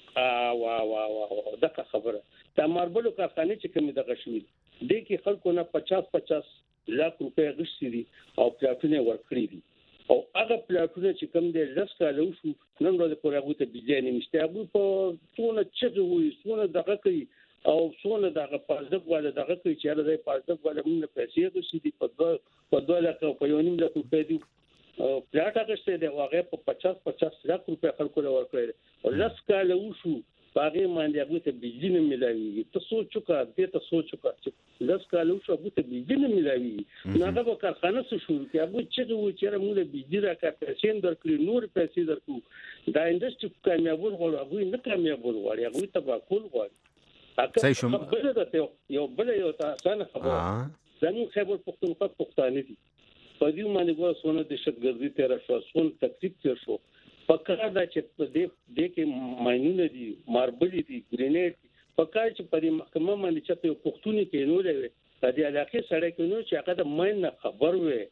S7: ا وا وا وا دغه خبره دا ماربلو کارخانه چې کوم دغه شوې دي کې خلکو نه پچاس پچاس لک روپیا غشتي دي او پلاټونه ورکړي دي او هغه پلاټونه چې کوم دي لږ کالو شو نن ورځ پورې هغه ته بيځای نشته هغه په څونه چې وي څونه دغه کوي او څونه دغه پازدک ولا دغه کوي چې هغه د پازدک ولا موږ پیسې غشتي دي په په دوه لک په یو نیم لک روپیا دي پلاټ هغه څه دی هغه په پچاس پچاس لک روپیا خلکو له ورکړي او لږ کالو شو باغې باندې هغه ته بجلی نه ملایي ته سوچ وکړه دې ته سوچ وکړه چې لږ کالو شو هغه ته بجلی نه ملایي نه هغه کارخانه څه شروع کړي هغه چې و چې موږ بجلی راکړه پیسې درکړي نور پیسې درکو دا انډستری کامیابول غواړي هغه نه کامیابول غواړي هغه ته باکول غواړي
S3: صحیح شوم
S7: بل دا یو بل یو تاسو خبره زموږ خبر پښتونخوا پښتانه دي په دې باندې ګوښونه د شتګردي تیر شو سون تکلیف تیر شو پکړه دا چې په دې د کې ماينونه دي ماربل دي ګرینیټ پکړه چې په دې محکمه باندې چې په پښتوني کې نو لوي د دې علاقې سره کې نو چې هغه د ماين خبر وي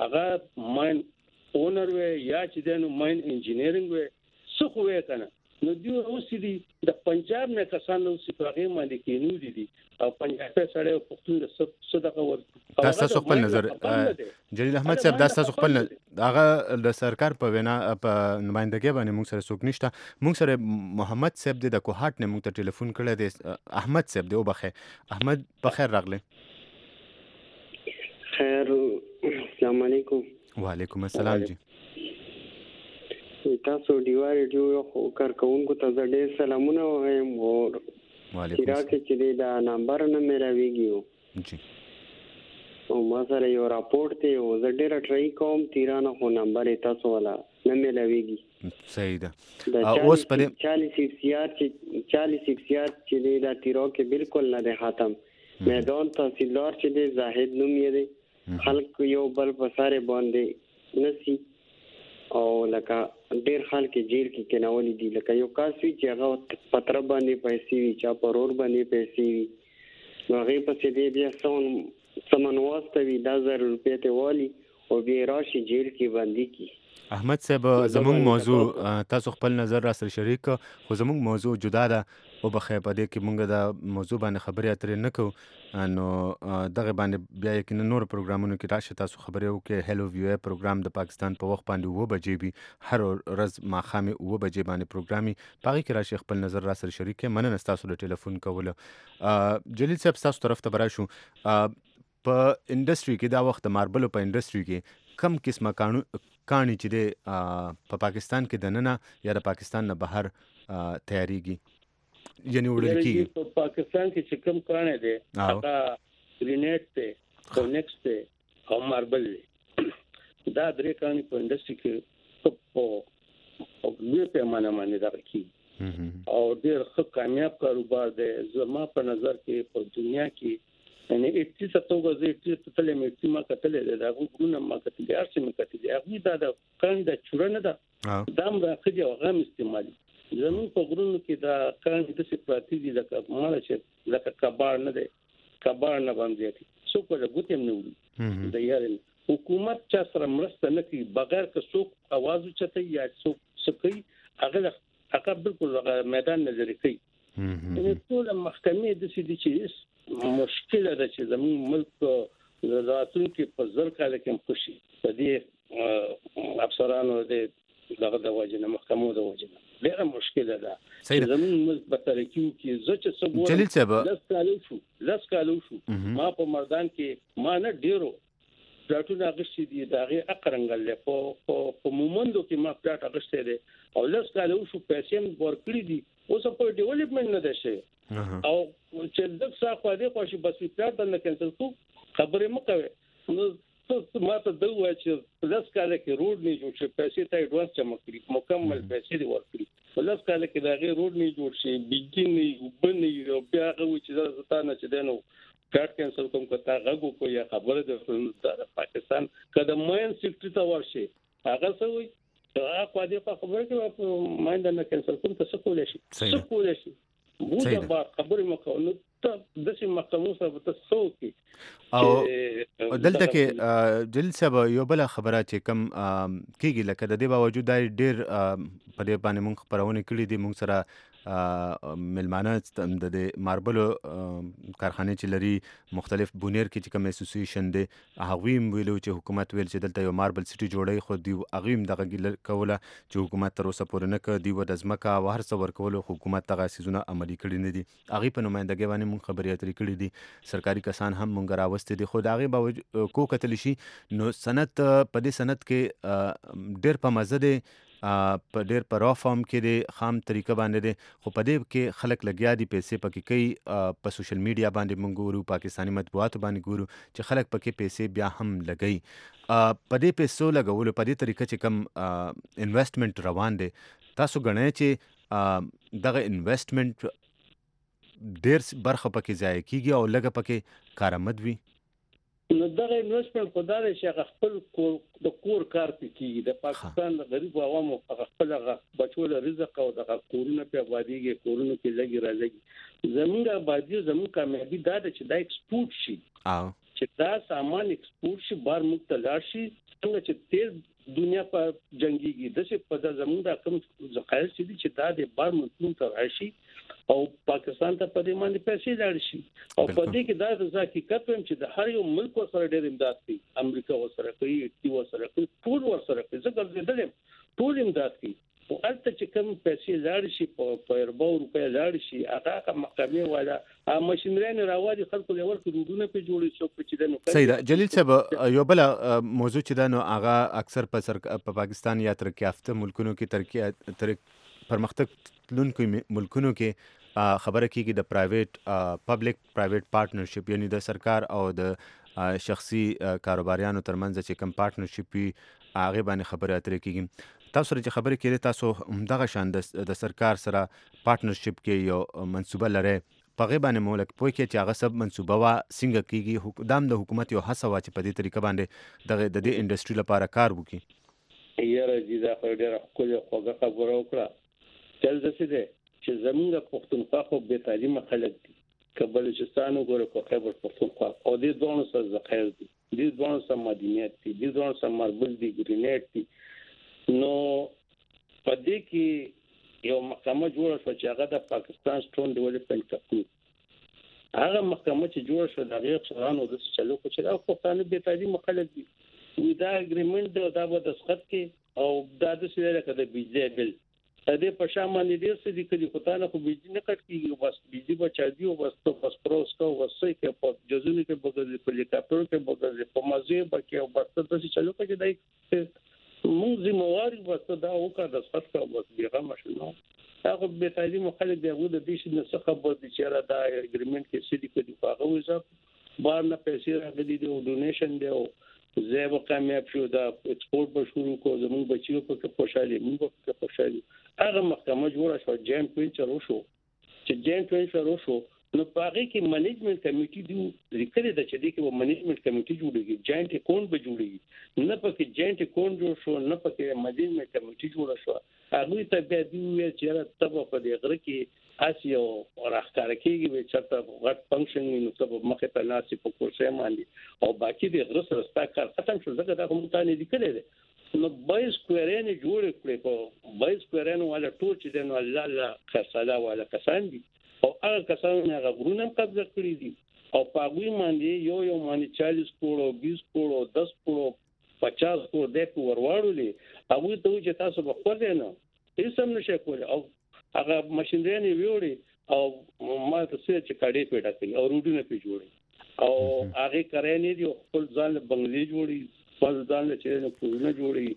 S7: هغه ماين اونر وي یا چې د ماين انجینیرینګ وي څه خو وي کنه نو دی اوس دي د پنجاب نه کسانو چې په هغه باندې کې نو دي او پنجاب سره پښتون صدقه ور
S3: تاسو خپل نظر جلیل احمد صاحب تاسو خپل هغه د سرکار په وینا په نمائندګۍ باندې موږ سره څوک نشته موږ سره محمد صاحب د کوهات نه موږ ته ټلیفون کړی دی احمد صاحب دی وبخه احمد بخیر راغلی
S8: خیر السلام علیکم
S3: وعلیکم السلام جی
S8: تاسو دیوار ریډیو خو کارکونکو ته ډېر سلامونه وایم او
S3: وعلیکم
S8: السلام چې دا نمبر نه مېراويږي
S3: جی
S8: او ما سره یو راپورټ دی او زه ډېر ټرای کوم تیرانه خو نمبر تاسو والا نه مېراويږي
S3: صحیح ده اوس په
S8: چالیس سیار چې چالیس سیار چې دا تیرو کې بالکل نه ده ختم میدان تحصیلدار چې دی زاهد نوم یې دی خلک یو بل په ساره باندې نسی او لکه ډیر خلک جیل کې کناولي دي لکه یو کاس وی چې هغه پتر باندې پیسې وی چا پرور باندې پیسې وی نو هغه په دې بیا سون سمنواسته وی د زر روپې ته والی او بیا راشي جیل کې باندې کی
S3: احمد صاحب زموږ موضوع تاسو خپل نظر را سره شریک خو زموږ موضوع جدا ده او بخې په دې کې مونږ د موضوع باندې خبرې اترې نه کوو نو دغه باندې بیا یقینا نور پروګرامونو کې راشه تاسو خبرې وکړئ هلو ویو پروګرام د پاکستان په وخت باندې اوه بجې وي هر ورځ ماښام اوه بجې باندې پروګرامي په هغې کې راشه خپل نظر را سره شریک کړئ مننه ستاسو د ټلیفون کولو جلیل صاحب ستاسو طرف ته به راشو په انډسټري کې دا وخت د ماربلو په انډسټري کې کم قسمه کاڼي چې دی په پاکستان کې دننه یا د پاکستان نه بهر تیاریږي یعنی وړل کېږي
S7: په پاکستان کې چې کم کاڼي دی هغه گرینیټ دی کونیکس دی او ماربل دی دا درې کاڼي په انډسټري کې په لوی پیمانه باندې دا کېږي او ډېر ښه کامیاب کاروبار دی زما په نظر کې په دنیا کې یعنی اټی ستوګه زه اټی تلې مې اټی ما کتلې دا غوونه ما کتلې ارسي مې کتلې هغه دا د کاند چورنه ده دا هم راخدي او غم استعمالي زمون په غرونو کې دا کاند د سپراتي دي لکه مال چې لکه کبار نه ده کبار نه باندې دي څوک د ګوتم نه وړي د یارن حکومت چا سره مرسته نه کوي بغیر که څوک आवाज چته یا څوک سکی هغه هغه بالکل میدان نظر کوي نو ټول محکمې د سې دي چې مشکله ده چې زموږ ملک د راتلونکي په زر کال کې خوشي په دې افسرانو د دغه د وجنه محکمو د وجنه ډېر مشکله ده زموږ ملک په ترقیو کې زه چې څه
S3: جلیل صاحب
S7: لاس کالو شو لاس کالو شو ما په مردان کې ما نه ډیرو پلاټونه اغشتي دي دا غي اقرنګل په په مومندو کې ما پلاټ اغشته دي او لاس کالو شو پیسې ورکړي دي اوس په ډیولپمنٹ نه ده شي او چې د څه خو دې خوشي بس پلاټ باندې کینسل کو خبرې مکوي نو څه ما ته د وای چې لاس کاله کې روډ نه جوړ شي پیسې ته ایڈوانس جمع کړي مکمل پیسې دی ورکړي لاس کاله کې دا غي روډ نه جوړ شي بيګینی وبني او بیا هغه چې دا ستانه چې دنو پلاټ کینسل کوم کته هغه کو یا خبره د پاکستان کله ماین سیکټری ته ورشي هغه څه وي هغه خو دې په خبره کې په ماین نه کینسل کوم ته څه کولای شي څه کولای شي موږ به خبرې مکو نو ته د سیمه محکمو سره به تاسو کې
S3: او دلته کې جلیل صاحب یو بل خبره چې کم کېږي لکه د دې باوجود دا ډېر په دې باندې مونږ خبرونه کړې دي مونږ سره ملمانه د ماربلو کارخانه چې لري مختلف بونیر کې چې کوم اسوسییشن دی هغه هم ویلو چې حکومت ویل چې دلته یو ماربل سټي جوړي خو دی هغه هم دغه ګل کوله چې حکومت تر اوسه پورې نه کړ دی و د ځمکه او هر څه ورکول حکومت دغه سيزونه عملي کړی نه دي هغه په نمائندګي باندې مونږ خبرې اترې کړې دي سرکاري کسان هم مونږ راوستي دي خو دغه باوجود کو کتل شي نو سند په دې سند کې ډېر په مزه دي په ډېر په را فارم کې د خام طریقه باندې دي خو په دې کې خلک لګیا دي پیسې پکې کوي په سوشل میډیا باندې مونږ ګورو پاکستاني مطبوعات باندې ګورو چې خلک پکې پیسې بیا هم لګي په دې پیسو لګولو په دې طریقه چې کم انویسټمنټ روان دي تاسو غواړئ چې دغه انویسټمنټ ډېر برخه پکې ځای کیږي او لګه پکې کارآمد وي
S7: نو دغه انویسټمنټ په دغه شي خپل کور د کور کار پکې د پاکستان غریب عوامو خپل بچو له رزق او د کورونو په آبادیږي کورونو کې لګي راځي زمونږ آبادی زمونږ کامیابی دا چې دا ایکسپورټ شي او چې دا سامان ایکسپورټ شي بار مختلف شي څنګه چې تیل دنیا په جنگيږي د څه په زمونږ د کوم ځخایل چې دا د بار مطلوب تر راشي او پاکستان ته په دې باندې پیسې لاړ شي او په دې کې دا د حقیقت هم چې د هر یو ملک سره ډېر امداد کوي امریکا سره کوي ایټي سره کوي ټول سره کوي ځکه دې ټول امداد کوي او البته چې کوم پیسې لاړ شي په اربع روپیا لاړ شي هغه محکمې والا ماشينري راوړي خلکو له ورکو روډونه په جوړي شو په چې دنو
S3: صحیح ده جلیل صاحب یو بل موضوع چې دا نو هغه اکثر په سر په پاکستان یا ترقی یافته ملکونو کې ترقی تر پرمختګ لونکو ملکونو کې خبره کیږي د پرایویټ پبلک پرایویټ پارټنرشپ یعنی د سرکار او د شخصي کاروباریانو ترمنځ چې کوم پارټنرشپ وي هغه باندې خبره اترې کیږي تاسو سره چې خبرې کړې تاسو دغه شان د سرکار سره پارټنرشپ کې یو منصوبه لري په غیبه باندې مولک پوي کې چې هغه سب منصوبه وا څنګه کیږي دام د حکومت یو هڅه وا چې په دې طریقه باندې د د دې انډستری لپاره کار وکړي
S7: یاره جی دا خو ډیره خوږه خوږه خبره وکړه تل څه دي چې زمونږ پښتونخوا خو به تعلیم خلک دي کبلچستان وګوره کو خیبر پښتونخوا او دې دوه سره ذخایر دي دې دوه سره مدینیت دي دې دوه سره مربل دي ګرینیټ دي نو پدې کې یو محکمه جوړه شو چې هغه د پاکستان سټون ډیولپمنٹ کمپنی هغه محکمه چې جوړ شو د هغه افسرانو د چلو کو چې دا پښتانه به تعلیم مخالف دي وی دا اګریمنت دا به د سخت کې او دا د سره کده بيجلی بل دې په شامل دي چې د کلی خدانه خو بيجلی نه کټ کیږي بس بيجلی بچا دی او بس په پاسپورت کو وسې کې په جزونی کې بغل په لیکاپور کې بغل په مازه بکې او بس د چلو کې دای موږ زمواري بس دا وکړه د سخت او بس بیغه مشنو هغه به تعلیم مخالف دی هغه د دې شي نه څه خبر دي چې دا اګریمنت کې سړي کړي په هغه وځه بار نه پیسې راغلي دي او ډونیشن دی او زه به کامیاب شو دا ایکسپورت به شروع کو زموږ بچیو په کې خوشاله موږ په خوشاله هغه محکمه جوړه شو جاینټ وینچر وشو چې جاینټ وینچر وشو نو پاره کې منیجمنت کمیټي دی لیکل دا چې د کې منیجمنت کمیټي جوړیږي جاینټ اکاونټ به جوړیږي نه پکې جاینټ اکاونټ جوړ شو نه پکې منیجمنت کمیټي جوړ شو هغه ته بیا دی چې تبه په دې غره کې اسیو راخاره کېږي چې تاسو غټ فنکشن نو تاسو مخه ته ناسي په کورسه باندې او باقي د غره سره ستا کار ختم شو ځکه دا کوم ته نه لیکل دي نو بایس کویرین جوړ کړي په بایس کویرین ولا ټول چې د نو الله الله خساله ولا کسان دي او هغه کسان هغه غرونه قبضه کړی دي او پاغوي باندې یو یو باندې چالیس کروڑ بیس کروڑ دس کروڑ پچاس کروڑ د ورواړولې هغه ته چې تاسو په خپل نه هیڅ هم نشئ کولای او هغه ماشينري ویوړي او ما ته څه چې کاډي پیدا کړی او روډونه پی جوړي او هغه کرانې دي خپل ځان بنگلې جوړي خپل ځان چې نه پورونه جوړي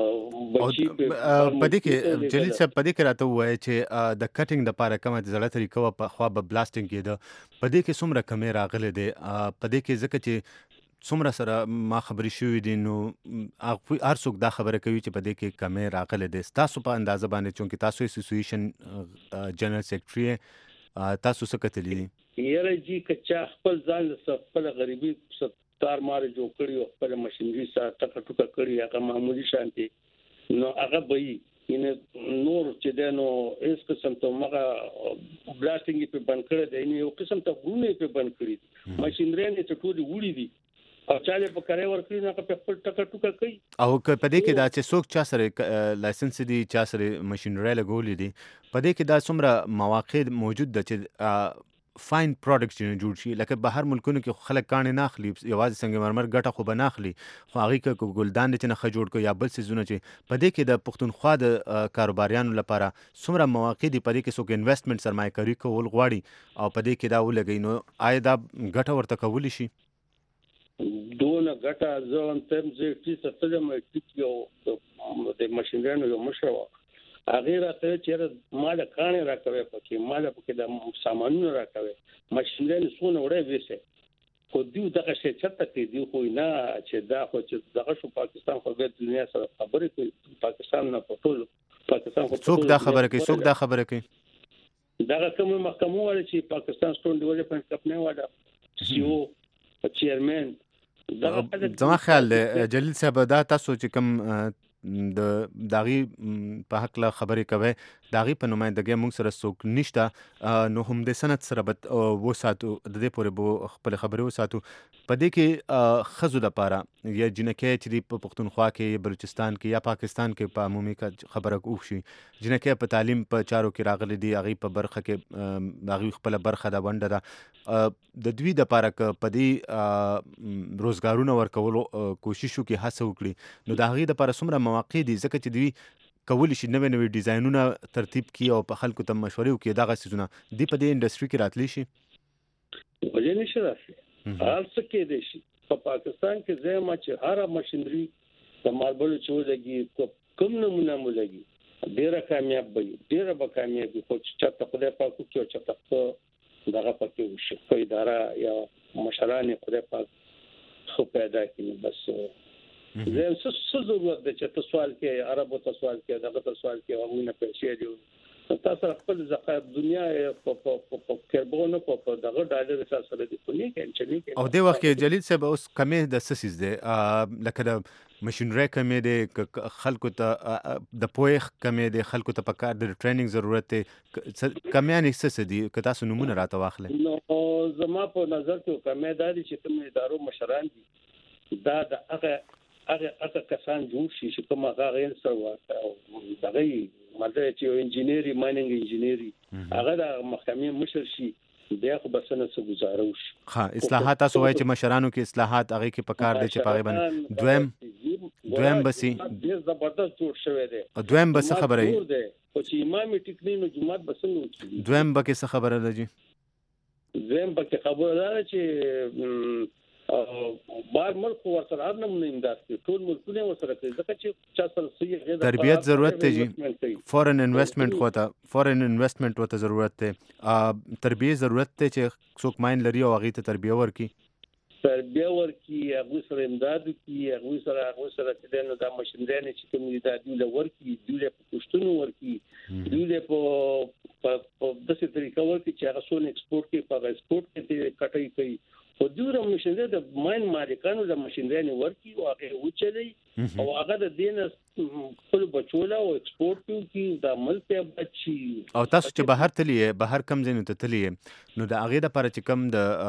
S3: پدې کې جلیل صاحب پدې کې راته وایي چې د کټینګ د لپاره کومه زړه طریقه په خوا به بلاستینګ کېده پدې کې څومره کمې راغلي دي پدې کې ځکه چې څومره سره ما خبرې شوې دي نو هر څوک دا خبره کوي چې پدې کې کمې راغلي دي تاسو په اندازه باندې چونکې تاسو اسوسییشن جنرال سیکریټري تاسو څه کتلی دي
S7: یره جی کچا خپل ځان له خپل غریبي تار مار جوړ کړی او خپل ماشينري سره ټکا ټکا کړی هغه معمولی شانتي نو هغه به یې نور چې دنو اس قسم ته مغه بلاستینګ په بند کړی دی یو قسم ته ګونه په بند کړی ماشينري نه ته ټول وړي دي او چاله په کاري ورکړي نه په خپل ټکا ټکا کوي
S3: او په دې کې دا چې څوک چا سره لایسنس دي چا سره ماشينري لګولې دي په دې کې دا څومره مواقع موجود ده چې فاین پروډکټس چې جوړ شي لکه بهر ملکونو کې خلک کانې نه اخلي یوازې څنګه مرمر ګټه خو به نه اخلي خو هغې که ګلدان چې نه ښه جوړ کړو یا بل څیزونه چې په دې کې د پښتونخوا د کاروباریانو لپاره څومره مواقع دي په دې کې څوک انویسټمنټ سرمایه کاري کول غواړي او په دې کې دا ولګوي نو آیا دا ګټه ورته کولی شي
S7: دونه ګټه زه هم تم زه چې ستلم چې یو د ماشينرانو یو مشر هغه راته چې مال کانه راکوي پکې مال پکې د سامانونو راکوي ماشينري سونه وړي وسه خو دیو دغه شی چرته کې دی خو نه چې دا خو چې دغه شو پاکستان خو د دنیا سره خبرې کوي پاکستان نه پټول پاکستان خو
S3: څوک دا خبره کوي څوک دا خبره کوي
S7: دغه کوم محکمه وایي چې پاکستان سټون ډیولپمنٹ کمپنی والا سی او چیرمن
S3: زما خیال جلیل صاحب دا تاسو چې کوم د داغي په حق له خبرې کوي داغي په نمائندګۍ موږ سره څوک نشته نو هم د سند سره به و ساتو د دې پورې به خپل خبرې وساتو په دې کې خزو د پاره یا جنکې چې په پښتونخوا کې بلوچستان کې یا پاکستان کې په عمومي خبره وشي جنکې په تعلیم په چارو کې راغلي دي هغه په برخه کې هغه خپل برخه د ونده ده د دوی د پاره ک په دې روزګارونه ورکولو کوشش وکړي هڅه وکړي نو د هغه د پاره څومره مواقع دي ځکه چې دوی کولی شي نوې نوې ډیزاینونه ترتیب کړي او په خلکو ته مشورې وکړي دغه څیزونه دی په دې انډستری کې راتلی شي
S7: ولې نشي راتلی هر څه کې دي شي په پاکستان کې زما چې هر ماشينري د ماربل چولګي کوم نمونه مولګي ډیره کامیاب وي ډیره به کامیاب وي خو چې چاته خدای پاک کوي چې تاسو دغه پکې وشي په اداره یا مشران خدای پاک خو پیدا کړي بس زه څه څه ضرورت ده چې تاسو سوال کې عربو تاسو سوال کې دغه تاسو سوال کې هغه نه پیسې دی تاسو خپل زکات دنیا په په په کاربون په دغه ډالر اساس سره دی کولی کې
S3: او د وخت کې جلیل صاحب اوس کمې د سسیز دی لکه د ماشينري کمې دی خلکو ته د پوهه کمې دی خلکو ته په کار د ټریننګ ضرورت دی کمیان څه دي که تاسو نمونه راته واخلئ
S7: نو زما په نظر کې کمې دي چې کوم ادارو مشران دي دا د هغه هغه هغه کسان جوړ شي چې کوم هغه غیر سره او دغه ماده چې انجینری مایننګ انجینری هغه د محکمې مشر شي بیا خو بسنه څه گزارو شي.
S3: ها اصلاحات تاسو وایي چې مشرانو کې اصلاحات هغه کې پکار دي چې پاغي باندې دویم دویم بسي
S7: ډیر زبردست جوړ شوی دی.
S3: دویم بس خبره ای
S7: او چې امام ټیکنینو جمعات بسنه وکړي.
S3: دویم بکه څه خبره ده جی؟
S7: دویم بکه خبره ده چې بار ملک ورسره هر نمونه امداد کوي، ټول ملکونه ورسره کوي ځکه چې چا سره صحیح
S3: تربیت ضرورت دی جی. فورن انویسټمنٹ ہوتا فورن انویسټمنٹ ہوتا ضرورت دی. تربیت ضرورت دی چې څوک ماین لري او هغه ته تربیه ورکي
S7: تربیه ورکي هغه سره امداد کوي هغه سره هغه سره چې نو د ماشينري چې کوم دي د دوی ورکي دوی په پښتون ورکي دوی په په داسې طریقه ورکي چې هغه سون ایکسپورت کې په ایکسپورت کې کټای کوي. خو دوی ماشينري د ماین مالکانو د ماشينري ورکي او هغه وچلي او هغه د دین خپل بچوله او ایکسپورت کوي د ملک په بچي.
S3: او تاسو چې بهر تللی بهر کم ځینو ته تللی نو د هغه د لپاره چې کم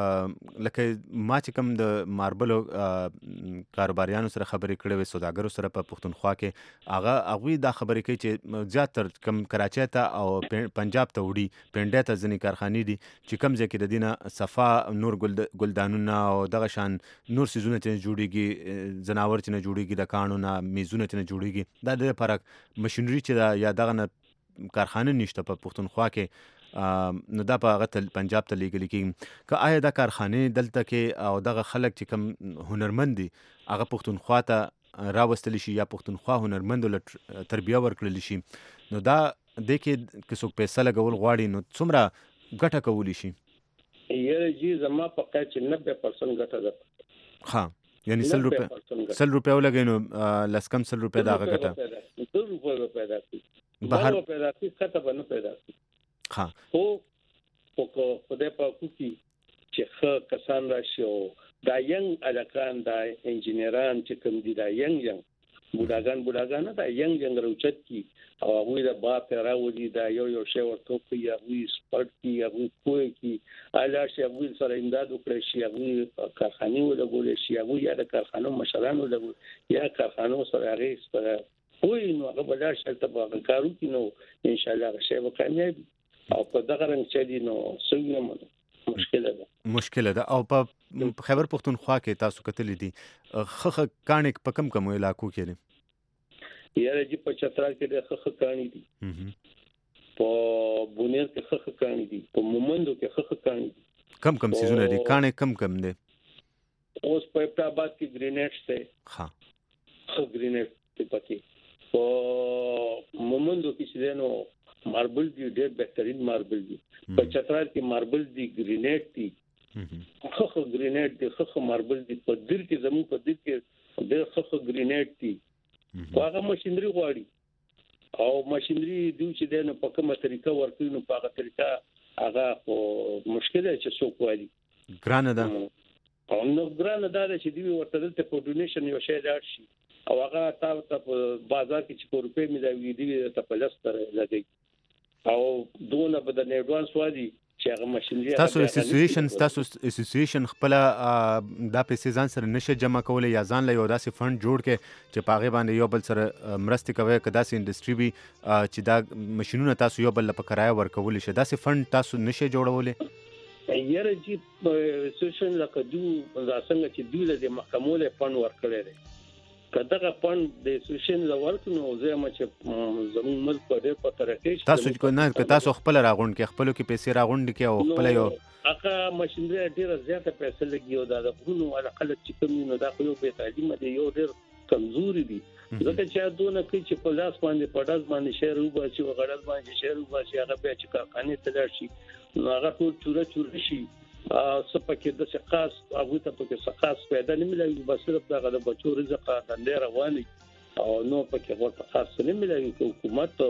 S3: د لکه ما چې کم د ماربل کاروباریانو سره خبرې کړې وې سوداګرو سره په پښتونخوا کې هغه هغه د خبرې کوي چې زیاتره کم کراچۍ ته او پنجاب ته وړي پنډه ته ځنې کارخانې دي چې کم ځکه د دینه صفا نور ګل ګلدانونه او دغه شان نور سيزونه چې جوړيږي زناور چې نه جوړيږي د کانو نه میزونه چې نه جوړيږي دا د فرق ماشينري چې دا یا دغه نه کارخانه نشته په پښتونخوا کې نو دا په هغه پنجاب ته لیږل کېږي که آیا دا کارخانه دلته کې او دغه خلک چې کم هنرمند دي هغه پښتونخوا ته راوستل شي یا پښتونخوا هنرمند ول تربیه ورکړل شي نو دا د کې که څوک پیسې لګول غواړي نو څومره ګټه کولی شي؟
S7: یره جی زما په کچ نوي پرسنټ ګټه ده.
S3: ها یعنی سل روپے سل روپے ولګي نو لسکم سل روپے دا غټه
S7: دو روپے پیدا کی
S3: بهر
S7: پیدا کی کته باندې پیدا کی.
S3: ها
S7: او په خدای په کوکی چې ښه کسان راشي او دا ینګ الکان دا انجینران چې کوم دي دا ینګ ینګ بوډاګان بوډاګان دا ینګ ینګ روچت کی او هغه د با پیراودي دا یو یو شی ورته کوي هغه سپورت کی هغه کوی کی اله شی هغه سره امداد وکړي شي هغه کارخانه ولګول شي هغه یا د کارخانو مشران ولګول یا کارخانو سره هغه سره وای نو هغه بلار شل ته کارو کی نو ان شاء الله شی وکړي او په دغه رنګ چې دي نو څنګه مشکله ده
S3: مشکله ده. او په خیبر پښتونخوا کې تاسو کتل دي خخ کانک په کم کم علاقو کې دي
S7: یاره جی په چترال کې د خخ کانی دي په بونیر کې خخ کانی دي په مومندو کې خخ کانی دي
S3: کم کم سيزونه دي کانه کم کم دي.
S7: اوس په ابتاباد کې گرینیډ ته
S3: ها
S7: خو گرینیډ ته پکې په مومندو کې چې نو ماربل دی ډېر بهترین ماربل دی په چترال کې ماربل دی گرینیډ دی خخ گرینیډ دی خخ ماربل دی په دیر کې زمو په دیر کې ډېر خخ گرینیډ دی هغه ماشينري غواړي او ماشينري دوی چې دنه په کومه طریقه ورکوي نو په هغه طریقه هغه په مشکله چې څوک وایي
S3: ګرانه ده
S7: او نو ګرانه ده چې دوی ورته د په ډونیشن یو شی لاړ شي او هغه تاسو په بازار کې چې په روپې ملوي دي ته په لستر لګي او دونه په د ایڈوانس وادي چې هغه ماشينري
S3: تاسو اسوسییشن تاسو اسوسییشن خپل دا پیسې ځان سره نشه جمع کولای یا ځان له یو داسې فند جوړ کې چې پاغه باندې یو بل سره مرستې کوي کدا سي انډستری وي چې دا ماشينونه تاسو یو بل په کرایه ورکول شي داسې فند تاسو نشه جوړولې
S7: یاره جی اسوسییشن لکه دوی څنګه چې دوی له محکمو له فند ورکړي دي کداغه پن د اسوسییشن لورکنو زما چې زموږ ملک په ډېر په ترقې
S3: تاسو کو نه که تاسو خپل راغونډ کې خپل کې پیسې راغونډ کې او خپل یو
S7: هغه ماشينري ډېر زیاته پیسې لګي او دا د غونو ولا خلک چې کوم نو دا خو یو به تعلیم دی یو ډېر کمزوري دي ځکه چې دونه کوي چې په لاس باندې پډاز باندې شهر وباسي او غړل باندې شهر وباسي هغه به چې کارخانه ته لاړ شي نو هغه ټول چوره چوره شي سپکه د سقاس هغه ته پکې سقاس پیدا نه ملایي بس صرف دغه د بچو رزق د رواني او نو پکې ورته خاص نه ملایي حکومت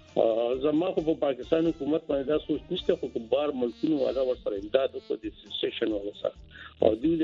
S7: زما خو په پاکستان حکومت باندې دا سوچ نشته خو بار ملکونو والا ورسره امداد وکړي د سیشن ولا سره او دوی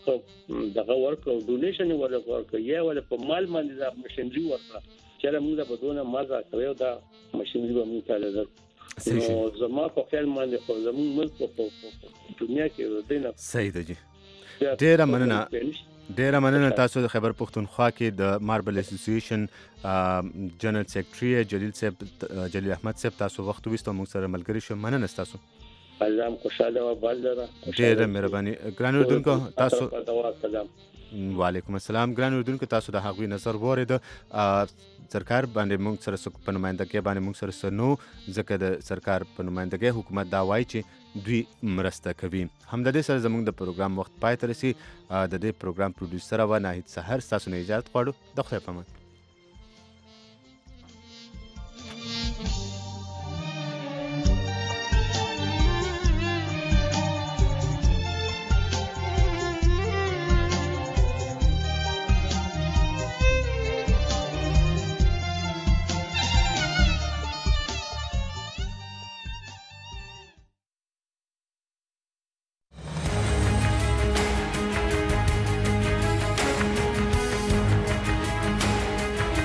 S7: د دغه ورک او ډونیشن ولا ورک یا ولا په مال باندې د ماشينري ورکړه چې موږ په دونه مازه کوي دا ماشينري به موږ ته لږ نو زما په خیال باندې خو زموږ ملک په دنیا کې ودینه
S3: صحیح ده جی ډېر مننه ډیره مننه تاسو د خیبر پښتونخوا کې د ماربل اسوسییشن جنرال سیکریټري جلیل صاحب جلیل احمد صاحب تاسو وخت وستو موږ سره ملګری شو مننه تاسو
S7: الله خوشاله او بلره
S3: ډیره مهرباني ګران اردوونکو تاسو
S7: سلام
S3: وعلیکم السلام ګران اردوونکو تاسو د هغوی نظر وورید سرکار باندې موږ سره په نمائندګۍ باندې موږ سره سنو ځکه د سرکار په نمائندګۍ حکومت دا وایي چې دوی مرسته کوي هم د دې سره زموږ د پروګرام وخت پای ته رسي د دې پروګرام پروډوسر و ناهید سحر تاسو نه اجازه غواړو د خدای په امان